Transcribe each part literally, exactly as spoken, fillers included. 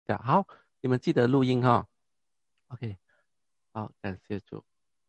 下。好，你们记得录音哈。OK，好，感谢主。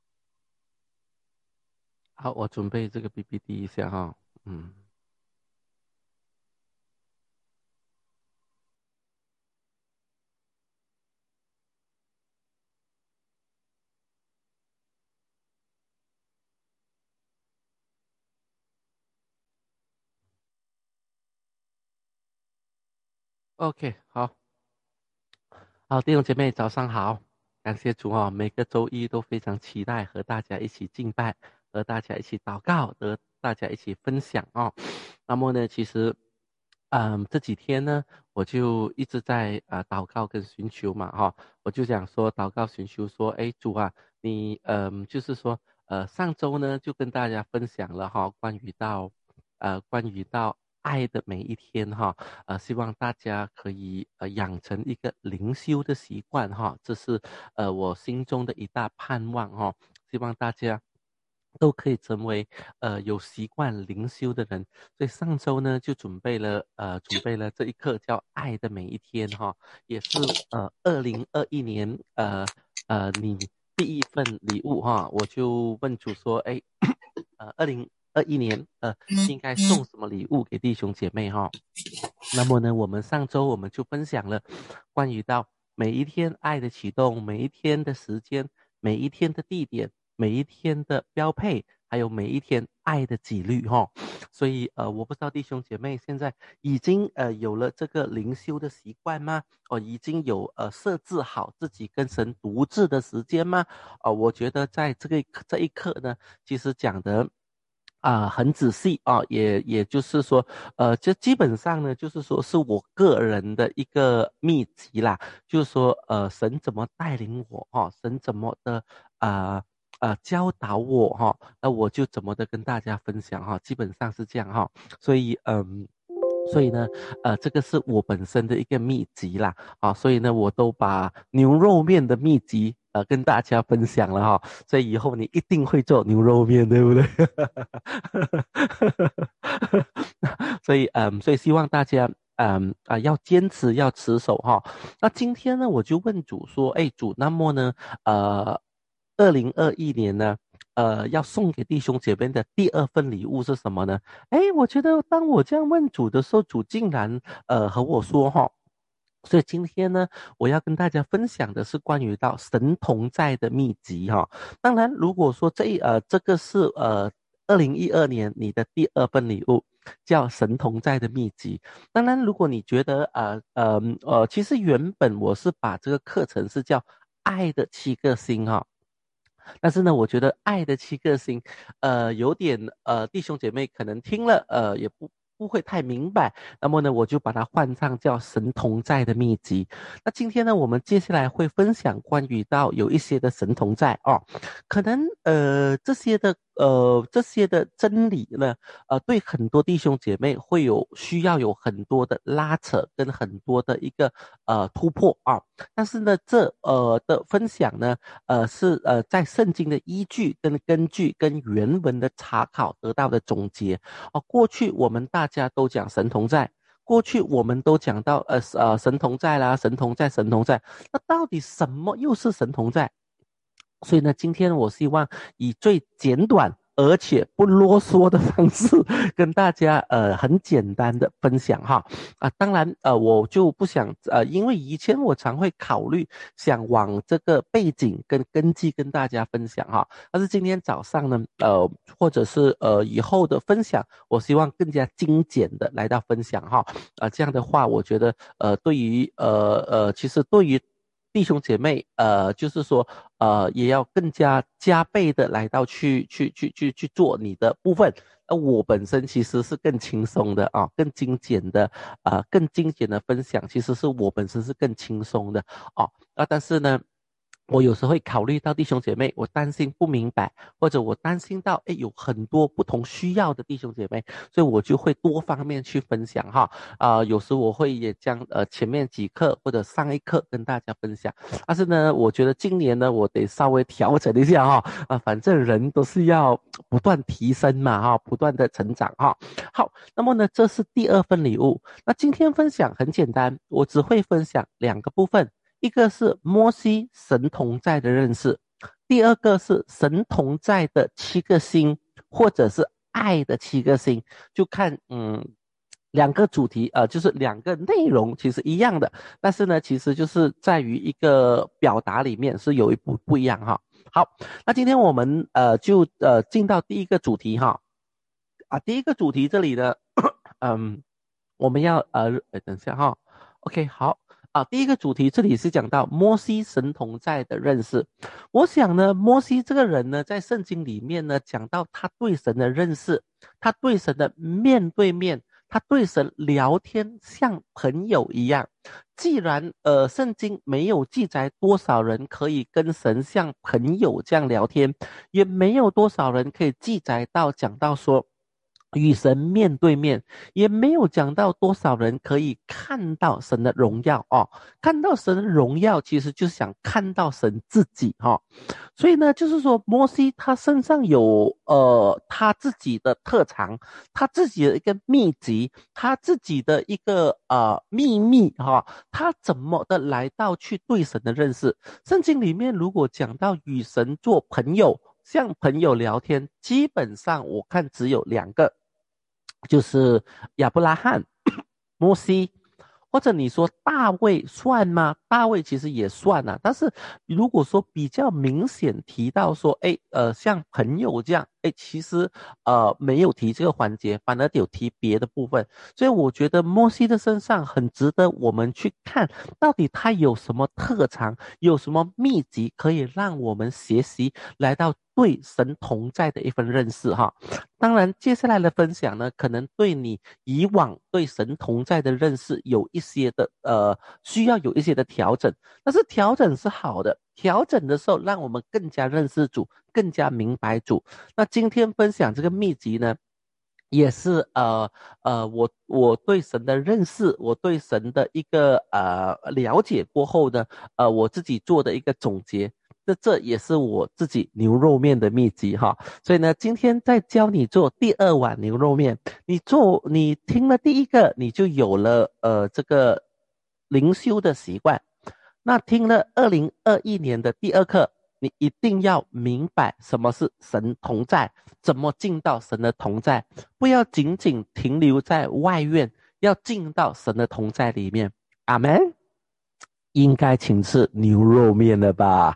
好，我准备这个 P P T 一下哈。嗯。OK，好，好，弟兄姐妹早上好，感谢主哦，每个周一都非常期待和大家一起敬拜，和大家一起祷告，和大家一起分享哦。那么呢，其实，嗯，这几天呢，我就一直在呃祷告跟寻求嘛哈、哦，我就想说祷告寻求说，哎主啊，你嗯就是说呃上周呢就跟大家分享了哈、关于到呃关于到爱的每一天哈、呃，希望大家可以呃养成一个灵修的习惯哈，这是呃我心中的一大盼望哈，希望大家都可以成为呃有习惯灵修的人。所以上周呢就准备了呃准备了这一课叫爱的每一天哈，也是呃二零二一年呃呃你第一份礼物哈，我就问主说，哎，呃二零二一年呃应该送什么礼物给弟兄姐妹哈？那么呢，我们上周我们就分享了关于到每一天爱的启动，每一天的时间，每一天的地点，每一天的标配，还有每一天爱的纪律哈。所以呃，我不知道弟兄姐妹现在已经呃有了这个灵修的习惯吗？哦，已经有呃设置好自己跟神独自的时间吗？呃，我觉得在这个这一刻呢，其实讲的啊、呃很仔细啊、也也就是说，呃，这基本上呢，就是说是我个人的一个秘籍啦，就是说，呃，神怎么带领我哈、神怎么的啊呃，呃教导我哈、那我就怎么的跟大家分享哈、基本上是这样哈、所以嗯。所以呢，呃，这个是我本身的一个秘籍啦，啊，所以呢，我都把牛肉面的秘籍呃跟大家分享了哈，所以以后你一定会做牛肉面，对不对？所以嗯，所以希望大家嗯啊、要坚持要持守哈。那今天呢，我就问主说，哎，主，那么呢，呃，二零二一年呢，呃，要送给弟兄姐妹的第二份礼物是什么呢？哎，我觉得当我这样问主的时候，主竟然呃和我说哈。所以今天呢，我要跟大家分享的是关于到神同在的秘籍哈。当然，如果说这一呃这个是呃二零一二年你的第二份礼物，叫神同在的秘籍。当然，如果你觉得呃呃呃，其实原本我是把这个课程是叫爱的七个星哈。但是呢，我觉得爱的七颗星，呃，有点呃，弟兄姐妹可能听了，呃，也不不会太明白。那么呢，我就把它换上叫神同在的秘籍。那今天呢，我们接下来会分享关于到有一些的神同在哦，可能呃这些的呃这些的真理呢，呃，对很多弟兄姐妹会有需要有很多的拉扯跟很多的一个呃突破啊。但是呢，这呃的分享呢。呃，是呃在圣经的依据跟根据跟原文的查考得到的总结哦。过去我们大家都讲神同在，过去我们都讲到呃呃神同在啦，神同在，神同在。那到底什么又是神同在？所以呢，今天我希望以最简短而且不啰嗦的方式跟大家呃很简单的分享哈啊，当然呃我就不想呃，因为以前我常会考虑想往这个背景跟根基跟大家分享哈，但是今天早上呢呃或者是呃以后的分享，我希望更加精简的来到分享哈啊，这样的话我觉得呃对于呃呃其实对于弟兄姐妹，呃，就是说，呃，也要更加加倍的来到去去去去去做你的部分。那我本身其实是更轻松的啊，更精简的，啊、更精简的分享，其实是我本身是更轻松的哦。啊，但是呢。 我有时会考虑到弟兄姐妹，我担心不明白，或者我担心到，诶，有很多不同需要的弟兄姐妹，所以我就会多方面去分享哈。啊、呃，有时我会也将呃前面几课或者上一课跟大家分享，但是呢，我觉得今年呢，我得稍微调整一下哈。啊、呃，反正人都是要不断提升嘛哈，不断的成长哈。好，那么呢，这是第二份礼物。那今天分享很简单，我只会分享两个部分。一个是摩西神同在的认识，第二个是神同在的七个星，或者是爱的七个星，就看嗯两个主题，呃，就是两个内容其实一样的，但是呢，其实就是在于一个表达里面是有一不不一样哈。好，那今天我们呃就呃进到第一个主题哈，啊，第一个主题这里呢，嗯，我们要呃，呃等一下哈，OK，好。啊，第一个主题这里是讲到摩西神同在的认识。我想呢，摩西这个人呢，在圣经里面呢，讲到他对神的认识，他对神的面对面，他对神聊天像朋友一样。既然呃，圣经没有记载多少人可以跟神像朋友这样聊天，也没有多少人可以记载到讲到说，与神面对面，也没有讲到多少人可以看到神的荣耀哦。看到神的荣耀，其实就是想看到神自己哈、哦。所以呢，就是说摩西他身上有呃他自己的特长，他自己的一个秘籍，他自己的一个呃秘密哈、哦。他怎么的来到去对神的认识？圣经里面如果讲到与神做朋友，像朋友聊天，基本上我看只有两个。就是亚伯拉罕、摩西，或者你说大卫算吗？大卫其实也算啊，但是如果说比较明显提到说，哎，呃，像朋友这样，哎，其实呃没有提这个环节，反而有提别的部分，所以我觉得摩西的身上很值得我们去看，到底他有什么特长，有什么秘籍可以让我们学习，来到对神同在的一份认识哈。当然，接下来的分享呢，可能对你以往对神同在的认识有一些的呃，需要有一些的调整。但是调整是好的，调整的时候让我们更加认识主，更加明白主。那今天分享这个秘籍呢，也是呃呃，我我对神的认识，我对神的一个呃了解过后呢，呃，我自己做的一个总结。这这也是我自己牛肉面的秘籍哈，所以呢，今天再教你做第二碗牛肉面。你做，你听了第一个，你就有了呃这个灵修的习惯。那听了二零二一年的第二课，你一定要明白什么是神同在，怎么进到神的同在，不要仅仅停留在外院，要进到神的同在里面。阿门。应该请吃牛肉面了吧？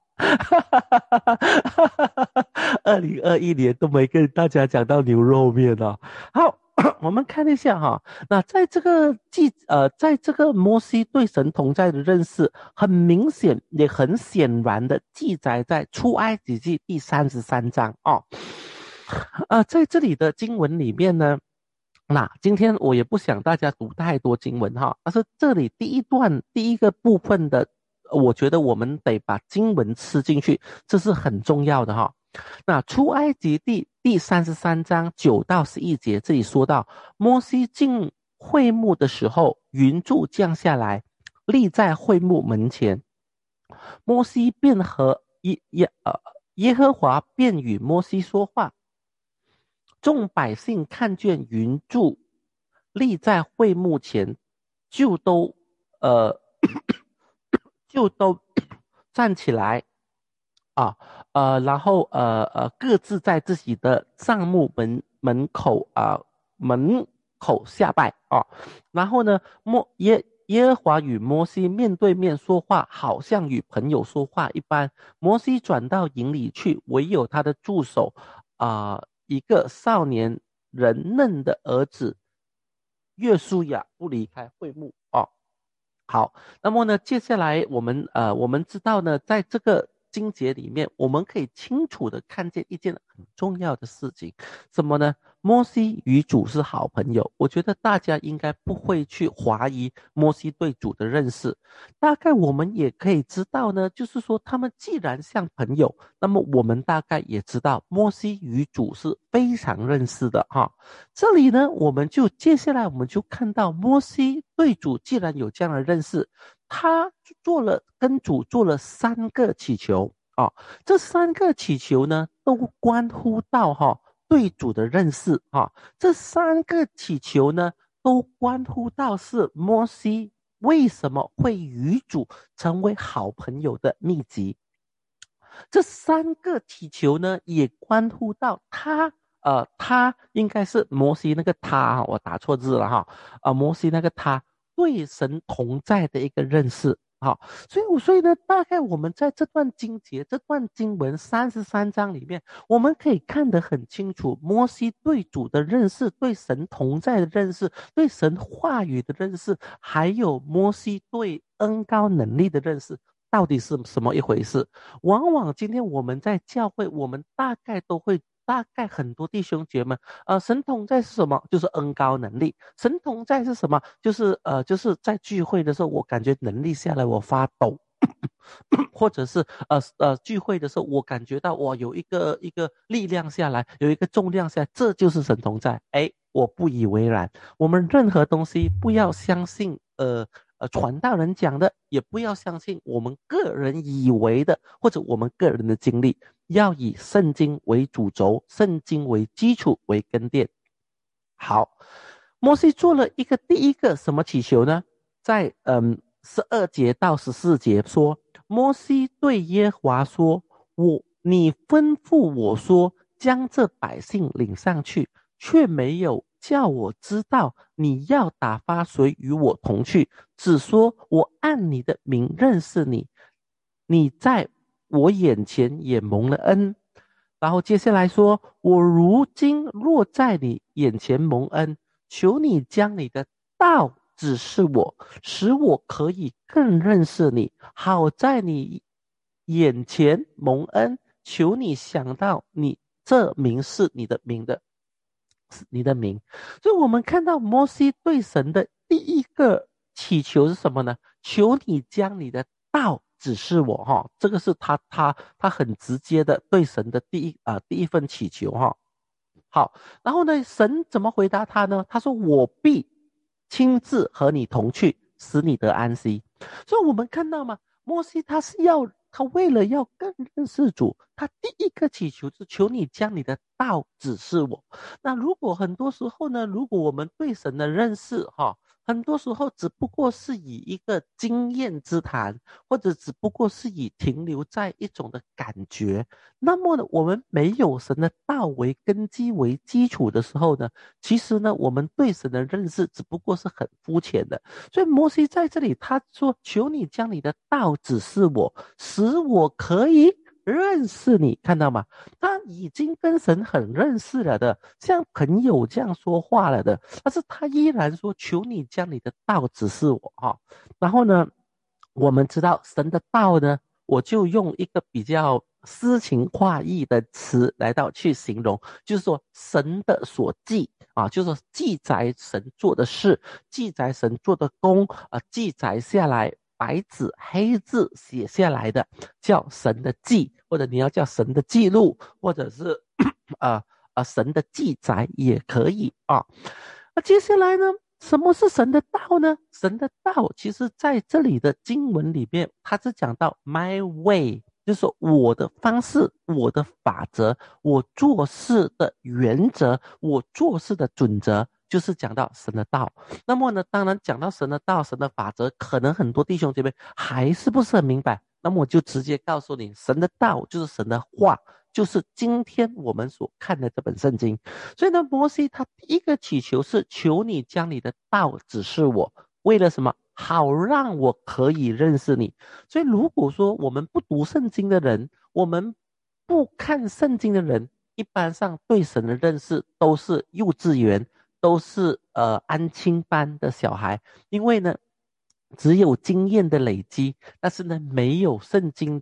二零二一年都没跟大家讲到牛肉面哦。好，我们看一下哈。那在这个记呃，在这个摩西对神同在的认识，很明显也很显然的记载在出埃及记第三十三章哦。呃，在这里的经文里面呢。那今天我也不想大家读太多经文哈，但是这里第一段第一个部分的，我觉得我们得把经文吃进去，这是很重要的哈。那出埃及第第三十三章九到十一节，这里说到摩西进会幕的时候，云柱降下来，立在会幕门前，摩西便和耶耶呃耶和华便与摩西说话。众百姓看见云柱立在会幕前，就都呃就都站起来啊，呃，然后呃呃各自在自己的帐幕门门口啊、呃、门口下拜啊，然后呢，摩耶耶和华与摩西面对面说话，好像与朋友说话一般。摩西转到营里去，唯有他的助手啊、呃一个少年人嫩的儿子约书亚不离开会幕哦。好，那么呢，接下来我们呃，我们知道呢，在这个经节里面，我们可以清楚的看见一件很重要的事情，什么呢？ 摩西与主是好朋友，我觉得大家应该不会去怀疑摩西对主的认识。大概我们也可以知道呢，就是说他们既然像朋友，那么我们大概也知道摩西与主是非常认识的哈。这里呢，我们就接下来我们就看到摩西对主既然有这样的认识，他做了跟主做了三个祈求啊，这三个祈求呢都关乎到哈对主的认识哈，这三个祈求呢都关乎到是摩西为什么会与主成为好朋友的秘籍。这三个祈求呢，也关乎到他，呃，他应该是摩西那个他，我打错字了哈，啊、呃，摩西那个他对神同在的一个认识，哈，所以，所以呢，大概我们在这段经节、这段经文三十三章里面，我们可以看得很清楚，摩西对主的认识、对神同在的认识、对神话语的认识，还有摩西对恩高能力的认识。到底是什么一回事？往往今天我们在教会，我们大概都会，大概很多弟兄姐妹，呃，神同在是什么？就是恩高能力。神同在是什么？就是呃，就是在聚会的时候，我感觉能力下来，我发抖。或者是呃呃聚会的时候，我感觉到哇有一个一个力量下来，有一个重量下来，这就是神同在。哎，我不以为然。我们任何东西不要相信呃呃传道人讲的，也不要相信我们个人以为的，或者我们个人的经历，要以圣经为主轴，圣经为基础为根垫。好，摩西做了一个第一个什么祈求呢？在嗯十二节到十四节说，摩西对耶和华说：我你吩咐我说，将这百姓领上去，却没有叫我知道你要打发谁与我同去，只说我按你的名认识你，你在我眼前也蒙了恩。然后接下来说，我如今若在你眼前蒙恩，求你将你的道指示我，使我可以更认识你，好在你眼前蒙恩。求你想到你这名是你的名的，你的名。所以我们看到摩西对神的第一个祈求是什么呢？求你将你的道指示我哈，这个是他他他很直接的对神的第一啊、呃、第一份祈求哈。好，然后呢，神怎么回答他呢？他说：我必亲自和你同去，使你得安息。所以我们看到吗？摩西他是要他为了要更认识主，他第一个祈求是求你将你的道指示我。那如果很多时候呢，如果我们对神的认识哈，很多时候只不过是以一个经验之谈，或者只不过是以停留在一种的感觉，那么呢，我们没有神的道为根基为基础的时候呢，其实呢，我们对神的认识只不过是很肤浅的。所以摩西在这里他说：求你将你的道指示我，使我可以认识你。看到吗？他已经跟神很认识了的，像朋友这样说话了的，但是他依然说：求你将你的道指示我哈。然后呢，我们知道神的道呢，我就用一个比较诗情画意的词来到去形容，就是说神的所记啊，就是说记载神做的事，记载神做的功啊，记载下来白纸黑字写下来的，叫神的记，或者你要叫神的记录，或者是呃呃神的记载也可以啊。那接下来呢？什么是神的道呢？神的道其实在这里的经文里面，它是讲到 my way，就是说我的方式、我的法则、我做事的原则、我做事的准则，就是讲到神的道。那么呢，当然讲到神的道、神的法则，可能很多弟兄姐妹还是不是很明白。那么我就直接告诉你，神的道就是神的话，就是今天我们所看的这本圣经。所以呢，摩西他第一个祈求是求你将你的道指示我，为了什么？好让我可以认识你。所以如果说我们不读圣经的人，我们不看圣经的人，一般上对神的认识都是幼稚园，都是呃安亲班的小孩，因为呢，只有经验的累积，但是呢，没有圣经的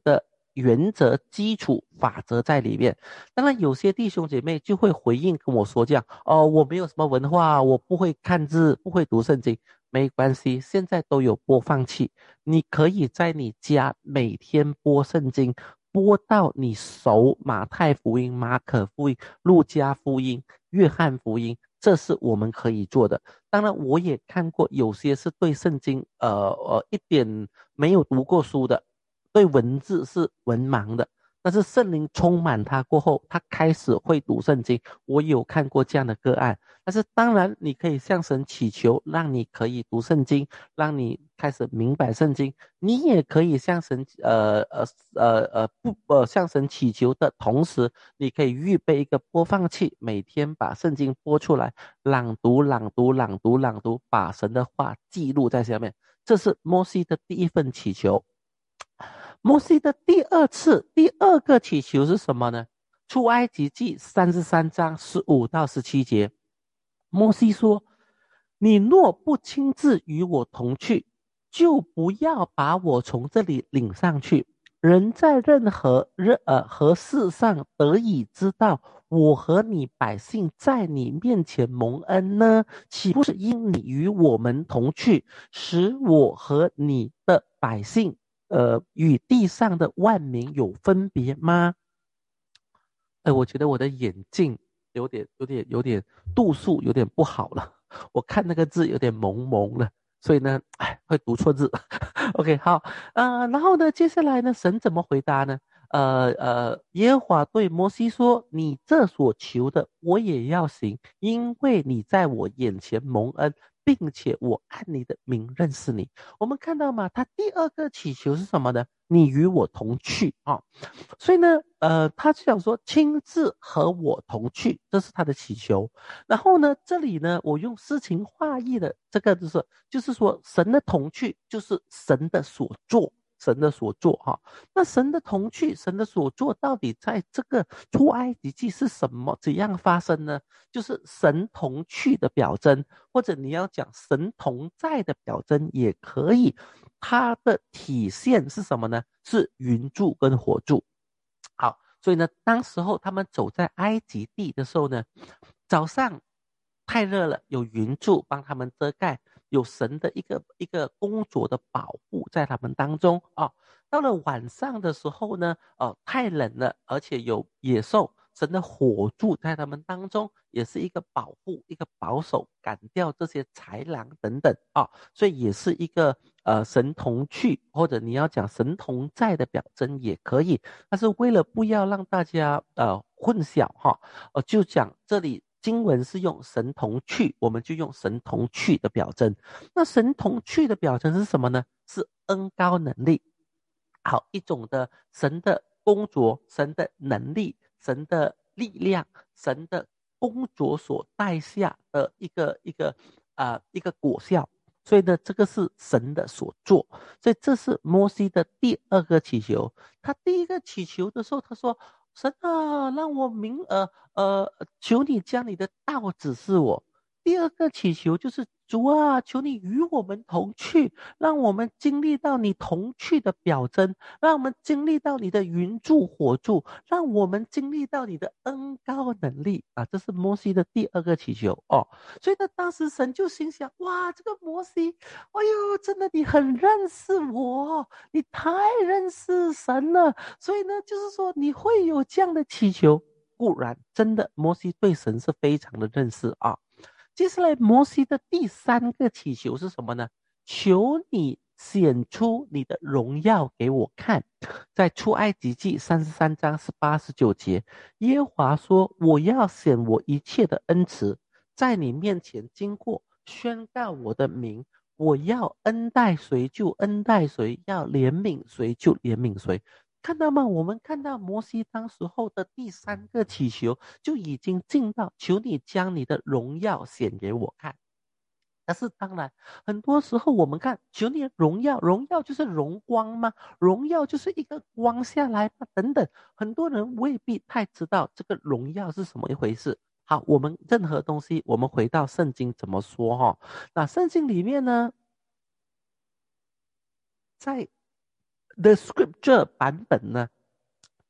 原则、基础、法则在里面。当然，有些弟兄姐妹就会回应跟我说这样：哦，我没有什么文化，我不会看字，不会读圣经。没关系，现在都有播放器，你可以在你家每天播圣经，播到你熟马太福音、马可福音、路加福音、约翰福音，这是我们可以做的。当然，我也看过有些是对圣经呃呃一点没有读过书的，对文字是文盲的。但是圣灵充满他过后，他开始会读圣经。我有看过这样的个案。但是当然，你可以向神祈求，让你可以读圣经，让你开始明白圣经。你也可以向神呃呃呃呃不呃向神祈求的同时，你可以预备一个播放器，每天把圣经播出来，朗读朗读朗读朗读，把神的话记录在下面。这是摩西的第一份祈求。摩西的第二次第二个祈求是什么呢？出埃及记三十三章十五到十七节。摩西说：你若不亲自与我同去，就不要把我从这里领上去。人在任何任呃何事上得以知道我和你百姓在你面前蒙恩呢？岂不是因你与我们同去，使我和你的百姓呃与地上的万民有分别吗？哎，我觉得我的眼镜有点、有点、有点度数有点不好了，我看那个字有点蒙蒙了，所以呢，哎，会读错字。OK，好，呃，然后呢，接下来呢，神怎么回答呢？呃呃，耶和华对摩西说：“你这所求的，我也要行，因为你在我眼前蒙恩，并且我按你的名认识你。”我们看到吗？他第二个祈求是什么呢？你与我同去啊。所以呢，呃，他就想说亲自和我同去，这是他的祈求。然后呢，这里呢，我用诗情画意的这个就是，就是说神的同去就是神的所做，神的所做哈。那神的同去，神的所做，到底在这个出埃及记是什么怎样发生呢？就是神同去的表征，或者你要讲神同在的表征也可以。它的体现是什么呢？是云柱跟火柱。好，所以呢，当时候他们走在埃及地的时候呢，早上太热了，有云柱帮他们遮盖，有神的一个一个工作的保护在他们当中啊、哦。到了晚上的时候呢，哦，太冷了，而且有野兽，神的火柱在他们当中，也是一个保护，一个保守，赶掉这些豺狼等等啊、哦，所以也是一个呃神同去，或者你要讲神同在的表征也可以。但是为了不要让大家呃混淆哈，呃就讲这里经文是用神同去，我们就用神同去的表征。那神同去的表征是什么呢？是恩高能力。好，一种的神的工作、神的能力、神的力量、神的工作所带下的一个一个啊、呃、一个果效。所以呢，这个是神的所做，所以这是摩西的第二个祈求。他第一个祈求的时候，他说：“神啊，让我明呃呃，求你将你的道指示我。”第二个祈求就是主啊，求你与我们同去，让我们经历到你同去的表征，让我们经历到你的云柱火柱，让我们经历到你的恩高能力啊！这是摩西的第二个祈求哦。所以呢，当时神就心想：哇，这个摩西，哎呦，真的你很认识我，你太认识神了。所以呢，就是说你会有这样的祈求，固然真的摩西对神是非常的认识啊。接下来，摩西的第三个祈求是什么呢？求你显出你的荣耀给我看。在出埃及记三十三章十八十九节，耶和华说：我要显我一切的恩慈，在你面前经过，宣告我的名。我要恩待谁就恩待谁，要怜悯谁就怜悯谁。看到吗？我们看到摩西当时候的第三个祈求，就已经进到求你将你的荣耀显给我看。但是当然，很多时候我们看求你的荣耀，荣耀就是荣光吗？荣耀就是一个光下来吗？等等，很多人未必太知道这个荣耀是什么一回事。好，我们任何东西，我们回到圣经怎么说哈？那圣经里面呢，在 The Scripture 版本呢？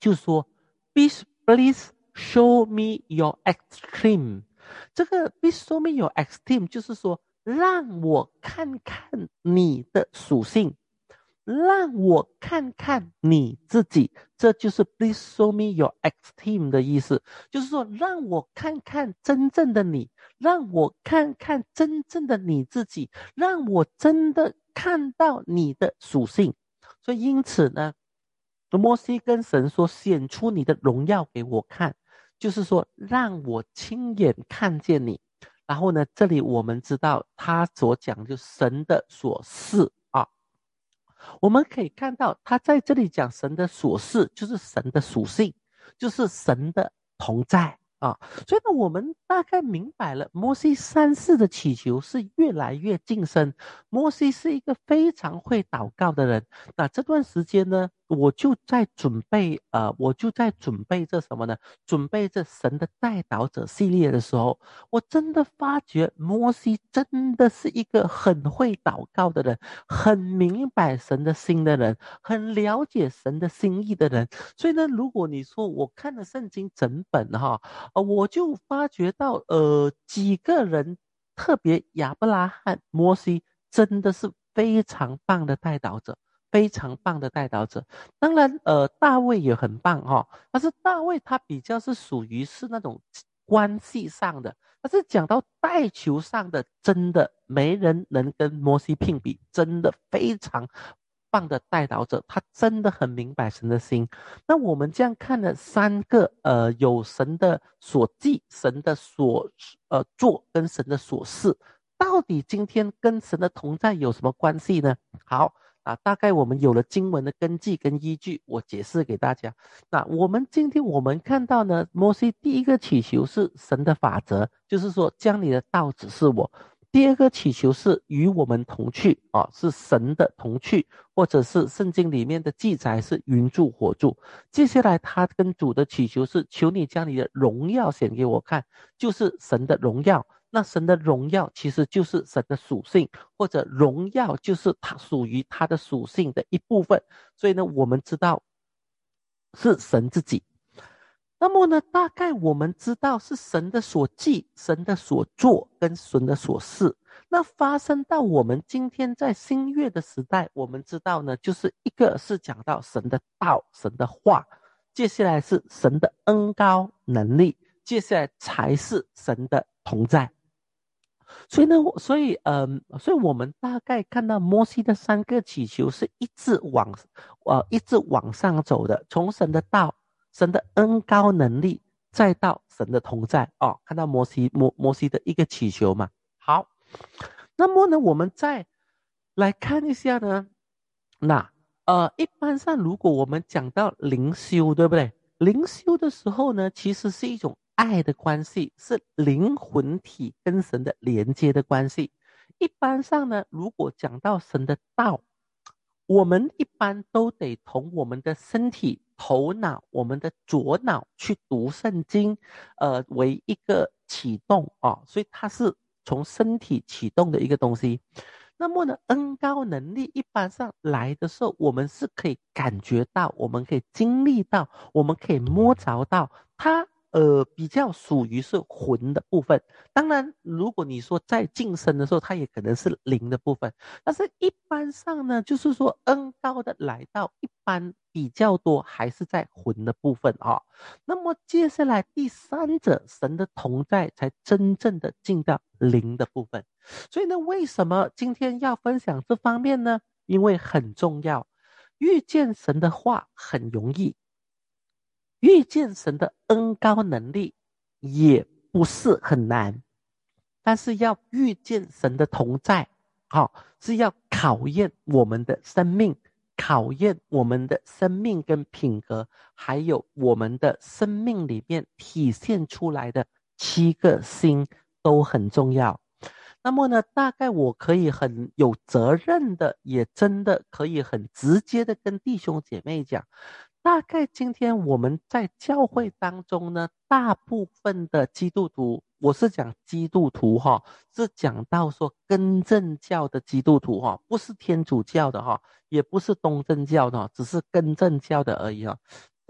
就说 please please show me your extreme。这个 please show me your extreme 就是说让我看看你的属性，让我看看你自己，这就是 please show me your extreme 的意思，就是说让我看看真正的你，让我看看真正的你自己，让我真的看到你的属性。所以因此呢，摩西跟神说显出你的荣耀给我看，就是说让我亲眼看见你。然后呢，这里我们知道他所讲就神的所示啊，我们可以看到他在这里讲神的所示，就是神的属性，就是神的同在啊。所以呢，我们大概明白了摩西三世的祈求是越来越晋升。摩西是一个非常会祷告的人。那这段时间呢，我就在准备呃，我就在准备这什么呢？准备这神的代祷者系列的时候，我真的发觉摩西真的是一个很会祷告的人，很明白神的心的人，很了解神的心意的人。所以呢，如果你说我看了圣经整本哈，呃，我就发觉到呃几个人，特别亚伯拉罕、摩西真的是非常棒的代祷者。非常棒的代祷者，当然，呃，大卫也很棒哈、哦，但是大卫他比较是属于是那种关系上的，但是讲到带球上的，真的没人能跟摩西媲比，真的非常棒的代祷者，他真的很明白神的心。那我们这样看了三个，呃，有神的所记、神的所呃做跟神的所示，到底今天跟神的同在有什么关系呢？好。啊，大概我们有了经文的根基跟依据，我解释给大家。那我们今天我们看到呢，摩西第一个祈求是神的法则，就是说将你的道指示我。第二个祈求是与我们同去啊，是神的同去，或者是圣经里面的记载是云柱火柱。接下来他跟主的祈求是求你将你的荣耀显给我看，就是神的荣耀。那神的荣耀其实就是神的属性，或者荣耀就是它属于它的属性的一部分。所以呢，我们知道是神自己。那么呢，大概我们知道是神的所记、神的所做跟神的所示。那发生到我们今天在新约的时代，我们知道呢，就是一个是讲到神的道、神的话，接下来是神的恩高能力，接下来才是神的同在。所以呢，所以嗯，所以我们大概看到摩西的三个祈求是一直往，呃，一直往上走的，从神的道、神的恩高能力，再到神的同在哦。看到摩西摩摩西的一个祈求嘛。好，那么呢，我们再来看一下呢，那呃，一般上如果我们讲到灵修，对不对？灵修的时候呢，其实是一种爱的关系，是灵魂体跟神的连接的关系。一般上呢，如果讲到神的道，我们一般都得从我们的身体、头脑、我们的左脑去读圣经，呃，为一个启动啊，所以它是从身体启动的一个东西。那么呢，恩高能力一般上来的时候，我们是可以感觉到，我们可以经历到，我们可以摸着到它。呃，比较属于是魂的部分。当然，如果你说在晋升的时候，它也可能是灵的部分。但是一般上呢，就是说恩高的来到，一般比较多还是在魂的部分啊、哦。那么接下来第三者神的同在，才真正的进到灵的部分。所以呢，为什么今天要分享这方面呢？因为很重要，遇见神的话很容易。遇见神的恩高能力也不是很难，但是要遇见神的同在，好、哦，是要考验我们的生命，考验我们的生命跟品格，还有我们的生命里面体现出来的七个心都很重要。那么呢，大概我可以很有责任的，也真的可以很直接的跟弟兄姐妹讲，大概今天我们在教会当中呢，大部分的基督徒，我是讲基督徒哈，是讲到说更正教的基督徒哈，不是天主教的哈，也不是东正教的，只是更正教的而已哈。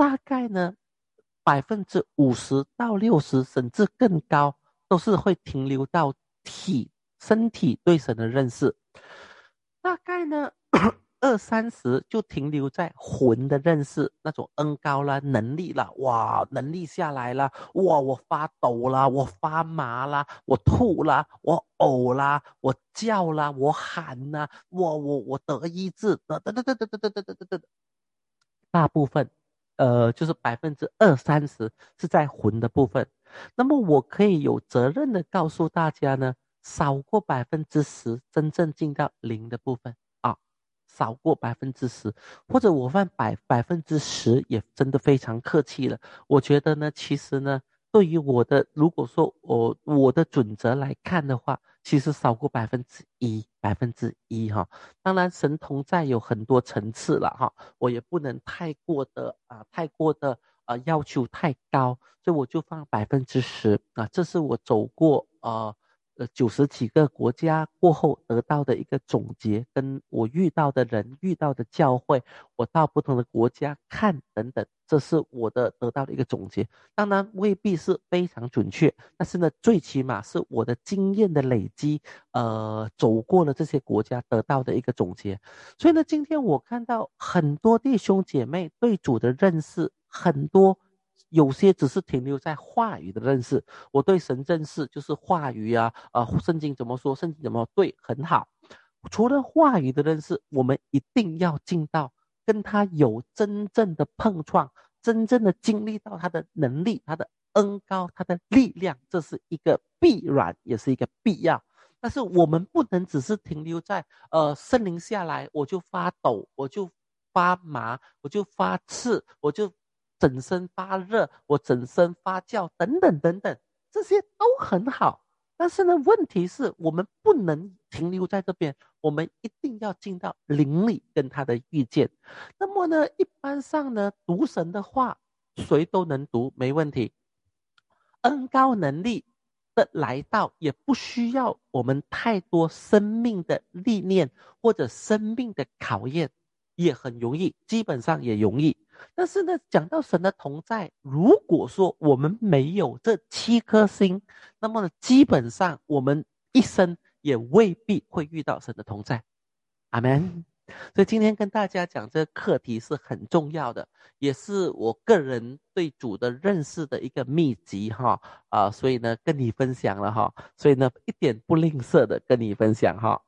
大概呢百分之五十到六十甚至更高，都是会停留到体身体对神的认识。大概呢二三十就停留在魂的认识，那种恩高啦、能力啦，哇，能力下来啦，哇，我发抖啦，我发麻啦，我吐啦，我呕啦，我叫啦，我喊啦，我我我得医治，得得得得得得得得得得，大部分，呃，就是百分之二三十是在魂的部分。那么我可以有责任的告诉大家呢，少过百分之十，真正进到灵的部分。少过百分之十，或者我犯百百分之十，也真的非常客气了。我觉得呢，其实呢，对于我的，如果说我我的准则来看的话，其实少过百分之一，百分之一哈。当然，神同在有很多层次了哈，我也不能太过的啊、呃，太过的啊、呃、要求太高，所以我就放百分之十啊，这是我走过呃。呃，九十几个国家过后得到的一个总结，跟我遇到的人、遇到的教会，我到不同的国家看等等，这是我的得到的一个总结。当然未必是非常准确，但是呢，最起码是我的经验的累积，呃，走过了这些国家得到的一个总结。所以呢，今天我看到很多弟兄姐妹对主的认识，很多有些只是停留在话语的认识。我对神认识就是话语啊，呃，圣经怎么说，圣经怎么对，很好。除了话语的认识，我们一定要进到跟他有真正的碰撞，真正的经历到他的能力、他的恩高、他的力量，这是一个必然，也是一个必要。但是我们不能只是停留在呃圣灵下来我就发抖，我就发麻，我就发刺，我就整身发热，我整身发酵等等等等，这些都很好。但是呢，问题是我们不能停留在这边，我们一定要进到灵里跟他的遇见。那么呢，一般上呢，读神的话，谁都能读，没问题。恩高能力的来到，也不需要我们太多生命的历练或者生命的考验，也很容易，基本上也容易。但是呢，讲到神的同在，如果说我们没有这七颗星，那么呢，基本上我们一生也未必会遇到神的同在。阿门。所以今天跟大家讲这个课题是很重要的，也是我个人对主的认识的一个秘籍哈啊、呃，所以呢跟你分享了哈，所以呢一点不吝啬的跟你分享哈。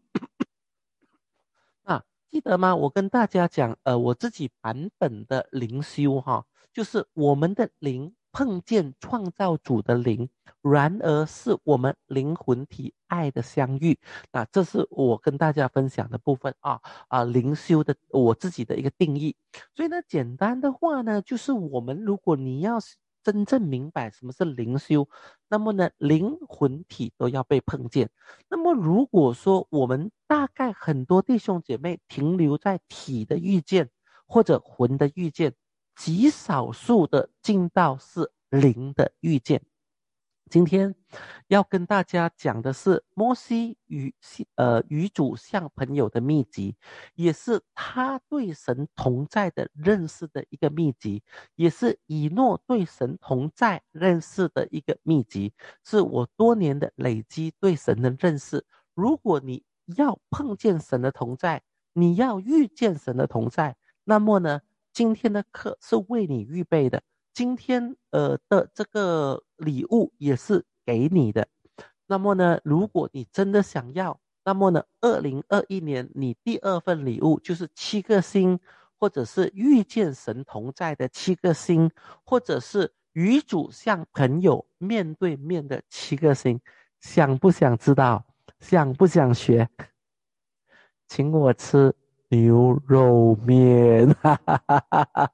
啊，记得吗？我跟大家讲，呃，我自己版本的灵修哈，就是我们的灵碰见创造主的灵，然而是我们灵魂体爱的相遇。那这是我跟大家分享的部分啊啊，灵修的我自己的一个定义。所以呢，简单的话呢，就是我们如果你要是真正明白什么是灵修，那么呢，灵魂体都要被碰见。那么如果说我们大概很多弟兄姐妹停留在体的遇见或者魂的遇见，极少数的进到是灵的遇见。今天要跟大家讲的是摩西与呃与主像朋友的秘籍，也是他对神同在的认识的一个秘籍，也是以诺对神同在认识的一个秘籍，是我多年的累积对神的认识。如果你要碰见神的同在，你要遇见神的同在，那么呢，今天的课是为你预备的。今天呃的这个礼物也是给你的。那么呢，如果你真的想要，那么呢，二零二一年你第二份礼物就是七个星，或者是遇见神同在的七个星，或者是与主像朋友面对面的七个星。想不想知道？想不想学？请我吃牛肉面，哈哈哈哈哈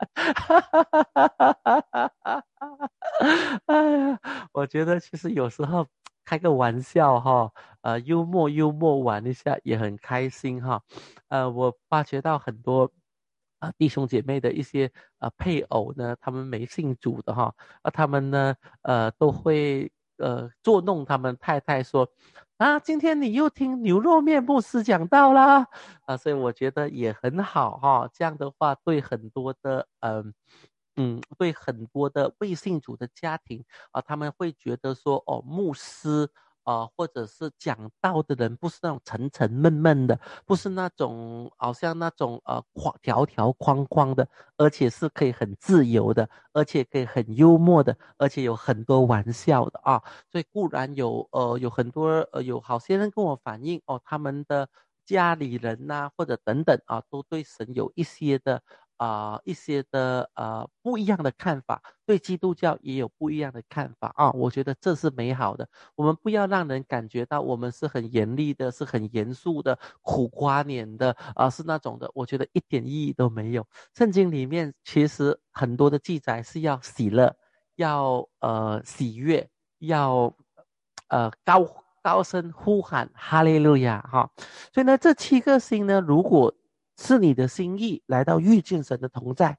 哈！哎呀，我觉得其实有时候开个玩笑哈，呃，幽默幽默玩一下也很开心哈。呃，我发觉到很多啊、呃弟兄姐妹的一些呃配偶呢，他们没信主的哈，啊，他们呢呃都会呃捉弄他们太太说。 啊，今天你又听牛肉面牧师讲到啦，啊，所以我觉得也很好哈。这样的话，对很多的嗯嗯，对很多的未信主的家庭啊，他们会觉得说，哦，牧师啊，或者是讲道的人，不是那种沉沉闷闷的，不是那种好像那种呃框条条框框的，而且是可以很自由的，而且可以很幽默的，而且有很多玩笑的啊。所以固然有呃有很多呃有好些人跟我反映哦，他们的家里人呐、或者等等啊，都对神有一些的啊、一些的呃不一样的看法，对基督教也有不一样的看法啊。我觉得这是美好的，我们不要让人感觉到我们是很严厉的，是很严肃的，苦瓜脸的啊、是那种的，我觉得一点意义都没有。圣经里面其实很多的记载是要喜乐，要呃喜悦。要呃高高声呼喊哈利路亚哈。所以呢，这七颗星呢，如果是你的心意来到遇见神的同在，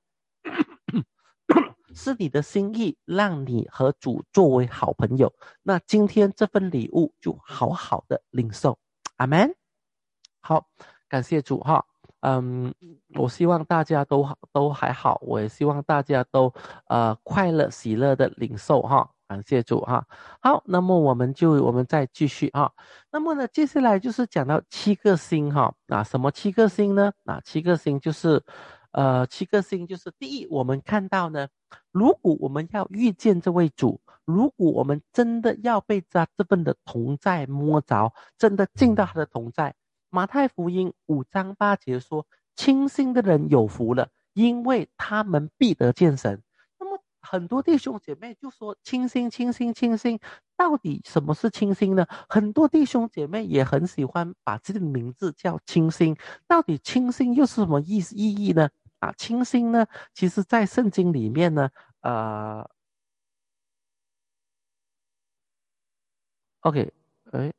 是你的心意让你和主作为好朋友，那今天这份礼物就好好的领受，阿门。好，感谢主哈。嗯，我希望大家都好，都还好，我也希望大家都呃快乐喜乐的领受哈，感谢主哈。好，那么我们就我们再继续哈。那么呢，接下来就是讲到七个星哈。啊，什么七个星呢？啊，七个星就是呃七个星就是第一，我们看到呢，如果我们要遇见这位主，如果我们真的要被他这份的同在摸着，真的进到他的同在。马太福音五章八节说：清心的人有福了，因为他们必得见神。那么很多弟兄姐妹就说：清心，清心，清心，到底什么是清心呢？很多弟兄姐妹也很喜欢把这个名字叫清心，到底清心又是什么意思意义呢？啊，清心呢，其实在圣经里面呢，呃，OK，哎。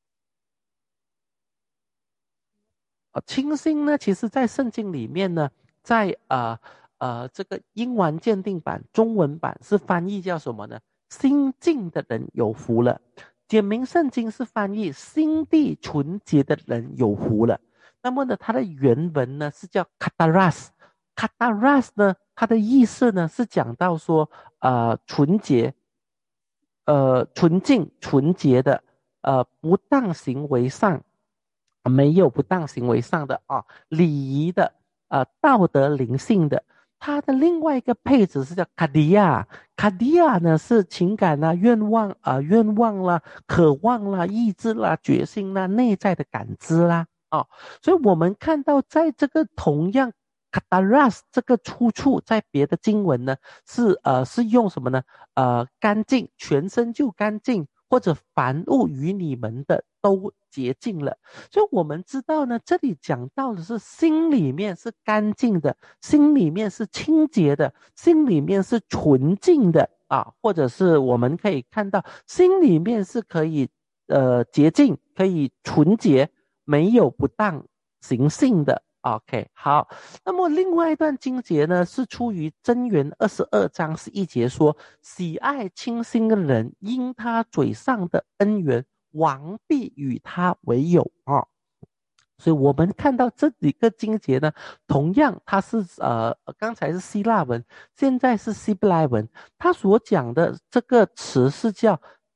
呃，清新呢，其实在圣经里面呢，在呃呃这个英文鉴定版、中文版是翻译叫什么呢？心静的人有福了。简明圣经是翻译心地纯洁的人有福了。那么呢，它的原文呢是叫 kataras，kataras 呢，它的意思呢是讲到说，呃，纯洁，呃，纯净、纯洁的，呃，不当行为上没有不当行为上的啊，礼仪的，呃，道德灵性的。它的另外一个配置是叫卡迪亚，卡迪亚呢是情感啦、愿望啊、呃愿望啦、渴望啦、意志啦、决心啦、内在的感知啦，哦，所以我们看到在这个同样 kataras 这个出处在别的经文呢，是呃是用什么呢？呃，干净，全身就干净，或者凡物与你们的都洁净了。所以我们知道呢，这里讲到的是心里面是干净的，心里面是清洁的，心里面是纯净的啊，或者是我们可以看到心里面是可以呃洁净，可以纯洁，没有不当行性的。OK，好，那么另外一段经节呢，是出于箴言二十二章十一节说：喜爱清心的人，因他嘴上的恩源，王必与他为友啊。所以我们看到这几个经节呢，同样它是呃刚才是希腊文，现在是希伯来文，它所讲的这个词是叫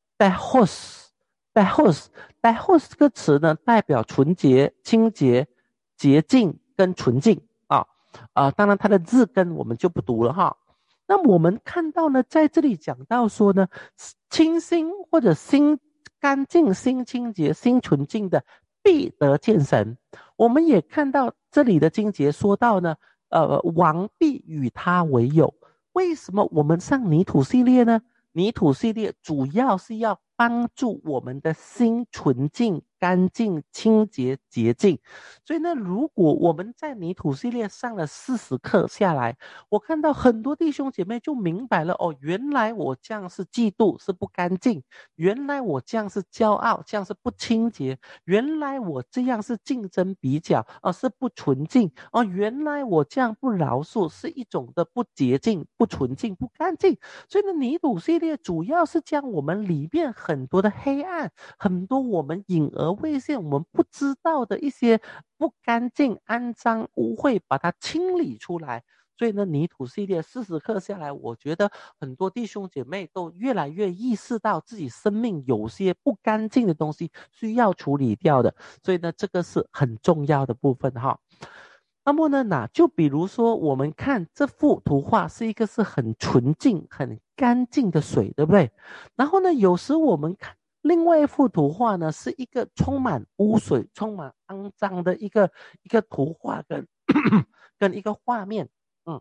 dahos，dahos，dahos 这个词呢代表纯洁、清洁、洁净跟纯净啊啊、呃当然它的字根我们就不读了哈。那我们看到呢，在这里讲到说呢，清心或者心干净、心清洁、心纯净的，必得见神。我们也看到这里的经节说到呢，呃，王必与他为友。为什么我们上泥土系列呢？泥土系列主要是要帮助我们的心纯净、干净、清洁、洁净。所以呢，如果我们在泥土系列上了四十课下来，我看到很多弟兄姐妹就明白了哦，原来我这样是嫉妒，是不干净；原来我这样是骄傲，这样是不清洁；原来我这样是竞争比较，哦，是不纯净；哦，原来我这样不饶恕，是一种的不洁净、不纯净、不干净。所以呢，泥土系列主要是将我们里面很多的黑暗，很多我们隐而未现、我们不知道的一些不干净、肮脏、污秽，把它清理出来。所以呢，泥土系列四十课下来，我觉得很多弟兄姐妹都越来越意识到自己生命有些不干净的东西需要处理掉的。所以呢，这个是很重要的部分哈。那么呢，那就比如说，我们看这幅图画是一个是很纯净、很干净的水，对不对？然后呢，有时我们看另外一幅图画呢，是一个充满污水、充满肮脏的一个一个图画跟跟一个画面。嗯，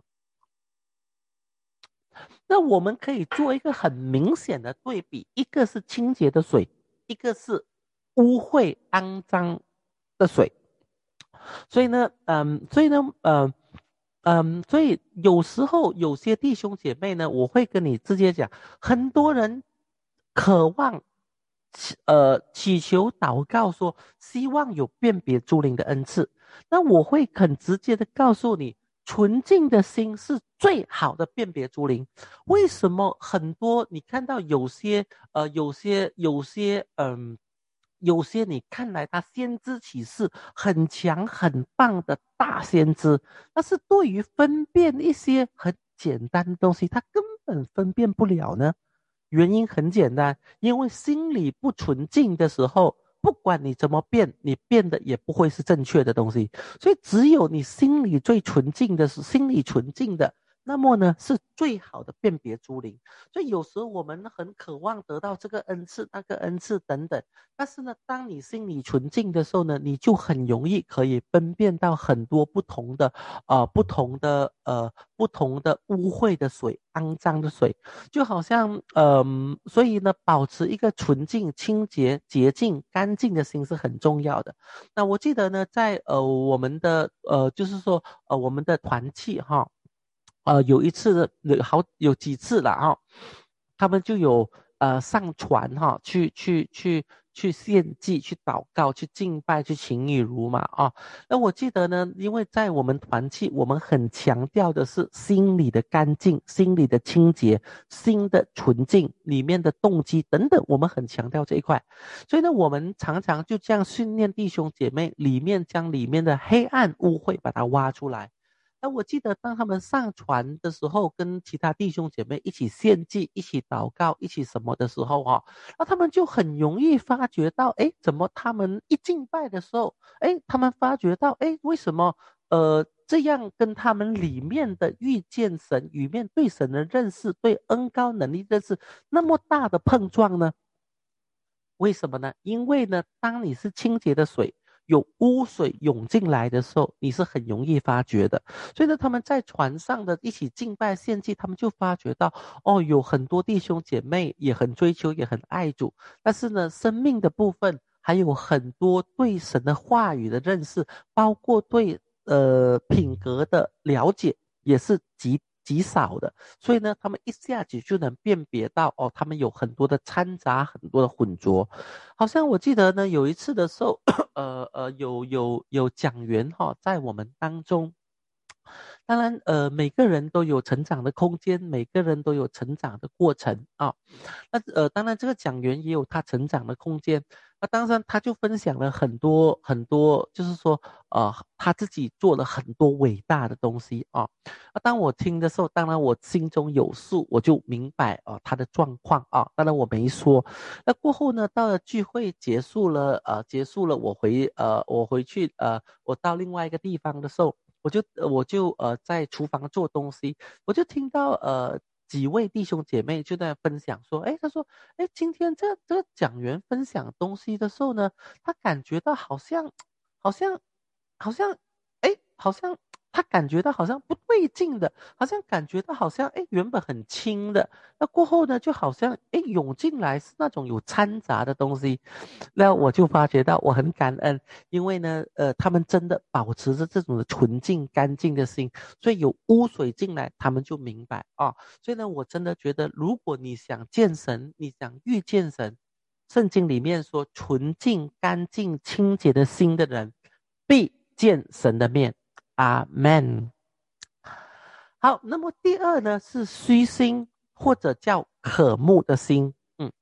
那我们可以做一个很明显的对比，一个是清洁的水，一个是污秽肮脏的水。所以呢，嗯，所以呢，呃，嗯，所以有时候有些弟兄姐妹呢，我会跟你直接讲，很多人渴望，呃，祈求祷告说，希望有辨别诸灵的恩赐。那我会很直接的告诉你，纯净的心是最好的辨别诸灵。为什么很多你看到有些呃有些有些嗯、有些你看来他先知启示很强很棒的大先知，但是对于分辨一些很简单的东西，他根本分辨不了呢？原因很简单，因为心里不纯净的时候，不管你怎么变，你变的也不会是正确的东西。所以只有你心里最纯净的是心里纯净的，那么呢是最好的辨别诸灵。所以有时候我们很渴望得到这个恩赐、那个恩赐等等，但是呢，当你心里纯净的时候呢，你就很容易可以分辨到很多不同的呃不同的呃不同的污秽的水、肮脏的水。就好像，嗯、呃，所以呢，保持一个纯净、清洁、洁净、干净的心是很重要的。那我记得呢，在呃我们的呃，就是说呃我们的团契哈，呃有一次的有好有几次了哈，他们就有呃上传哈，去去去去献祭、去祷告、去敬拜、去情雨如嘛啊。那我记得呢，因为在我们团契，我们很强调的是心里的干净、心里的清洁、心的纯净、里面的动机等等，我们很强调这一块。所以呢，我们常常就这样训练弟兄姐妹，里面将里面的黑暗污秽把它挖出来。那我记得当他们上传的时候，跟其他弟兄姐妹一起献祭、一起祷告、一起什么的时候哈、哦，那他们就很容易发觉到，哎，怎么他们一敬拜的时候，哎，他们发觉到，哎，为什么呃这样跟他们里面的遇见神、里面对神的认识、对恩高能力认识那么大的碰撞呢？为什么呢？因为呢，当你是清洁的水，有污水涌进来的时候，你是很容易发觉的。所以呢，他们在船上的一起敬拜献祭，他们就发觉到，哦，有很多弟兄姐妹也很追求，也很爱主，但是呢，生命的部分还有很多对神的话语的认识，包括对呃品格的了解，也是极极少的。所以呢，他们一下子就能辨别到，哦，他们有很多的掺杂，很多的混浊。好像我记得呢，有一次的时候，呃呃，有有有讲员哈、在我们当中。当然，呃，每个人都有成长的空间，每个人都有成长的过程啊。那呃，当然这个讲员也有他成长的空间。那当然，他就分享了很多很多，就是说，呃，他自己做了很多伟大的东西啊。那当我听的时候，当然我心中有数，我就明白哦、呃、他的状况啊。当然我没说。那过后呢，到了聚会结束了，呃，结束了，我回呃我回去呃，我到另外一个地方的时候。我就呃我就呃在厨房做东西，我就听到呃几位弟兄姐妹就在分享说，哎，他说，哎，今天这这个讲员分享东西的时候呢，他感觉到好像好像好像哎好像他感觉到好像不对劲的，好像感觉到好像哎原本很轻的，那过后呢就好像哎涌进来是那种有掺杂的东西，那我就发觉到我很感恩。因为呢，呃，他们真的保持着这种的纯净干净的心，所以有污水进来，他们就明白啊。所以呢，我真的觉得，如果你想见神，你想遇见神，圣经里面说纯净、干净、清洁的心的人，必见神的面。阿门。好，那么第二呢是虚心或者叫渴慕的心。嗯。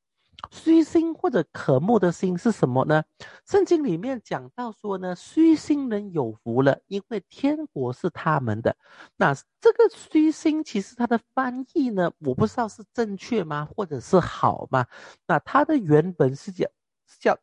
虚心或者渴慕的心是什么呢？圣经里面讲到说呢，虚心人有福了，因为天国是他们的。那这个虚心其实它的翻译呢，我不知道是正确吗，或者是好吗？那它的原本是叫是叫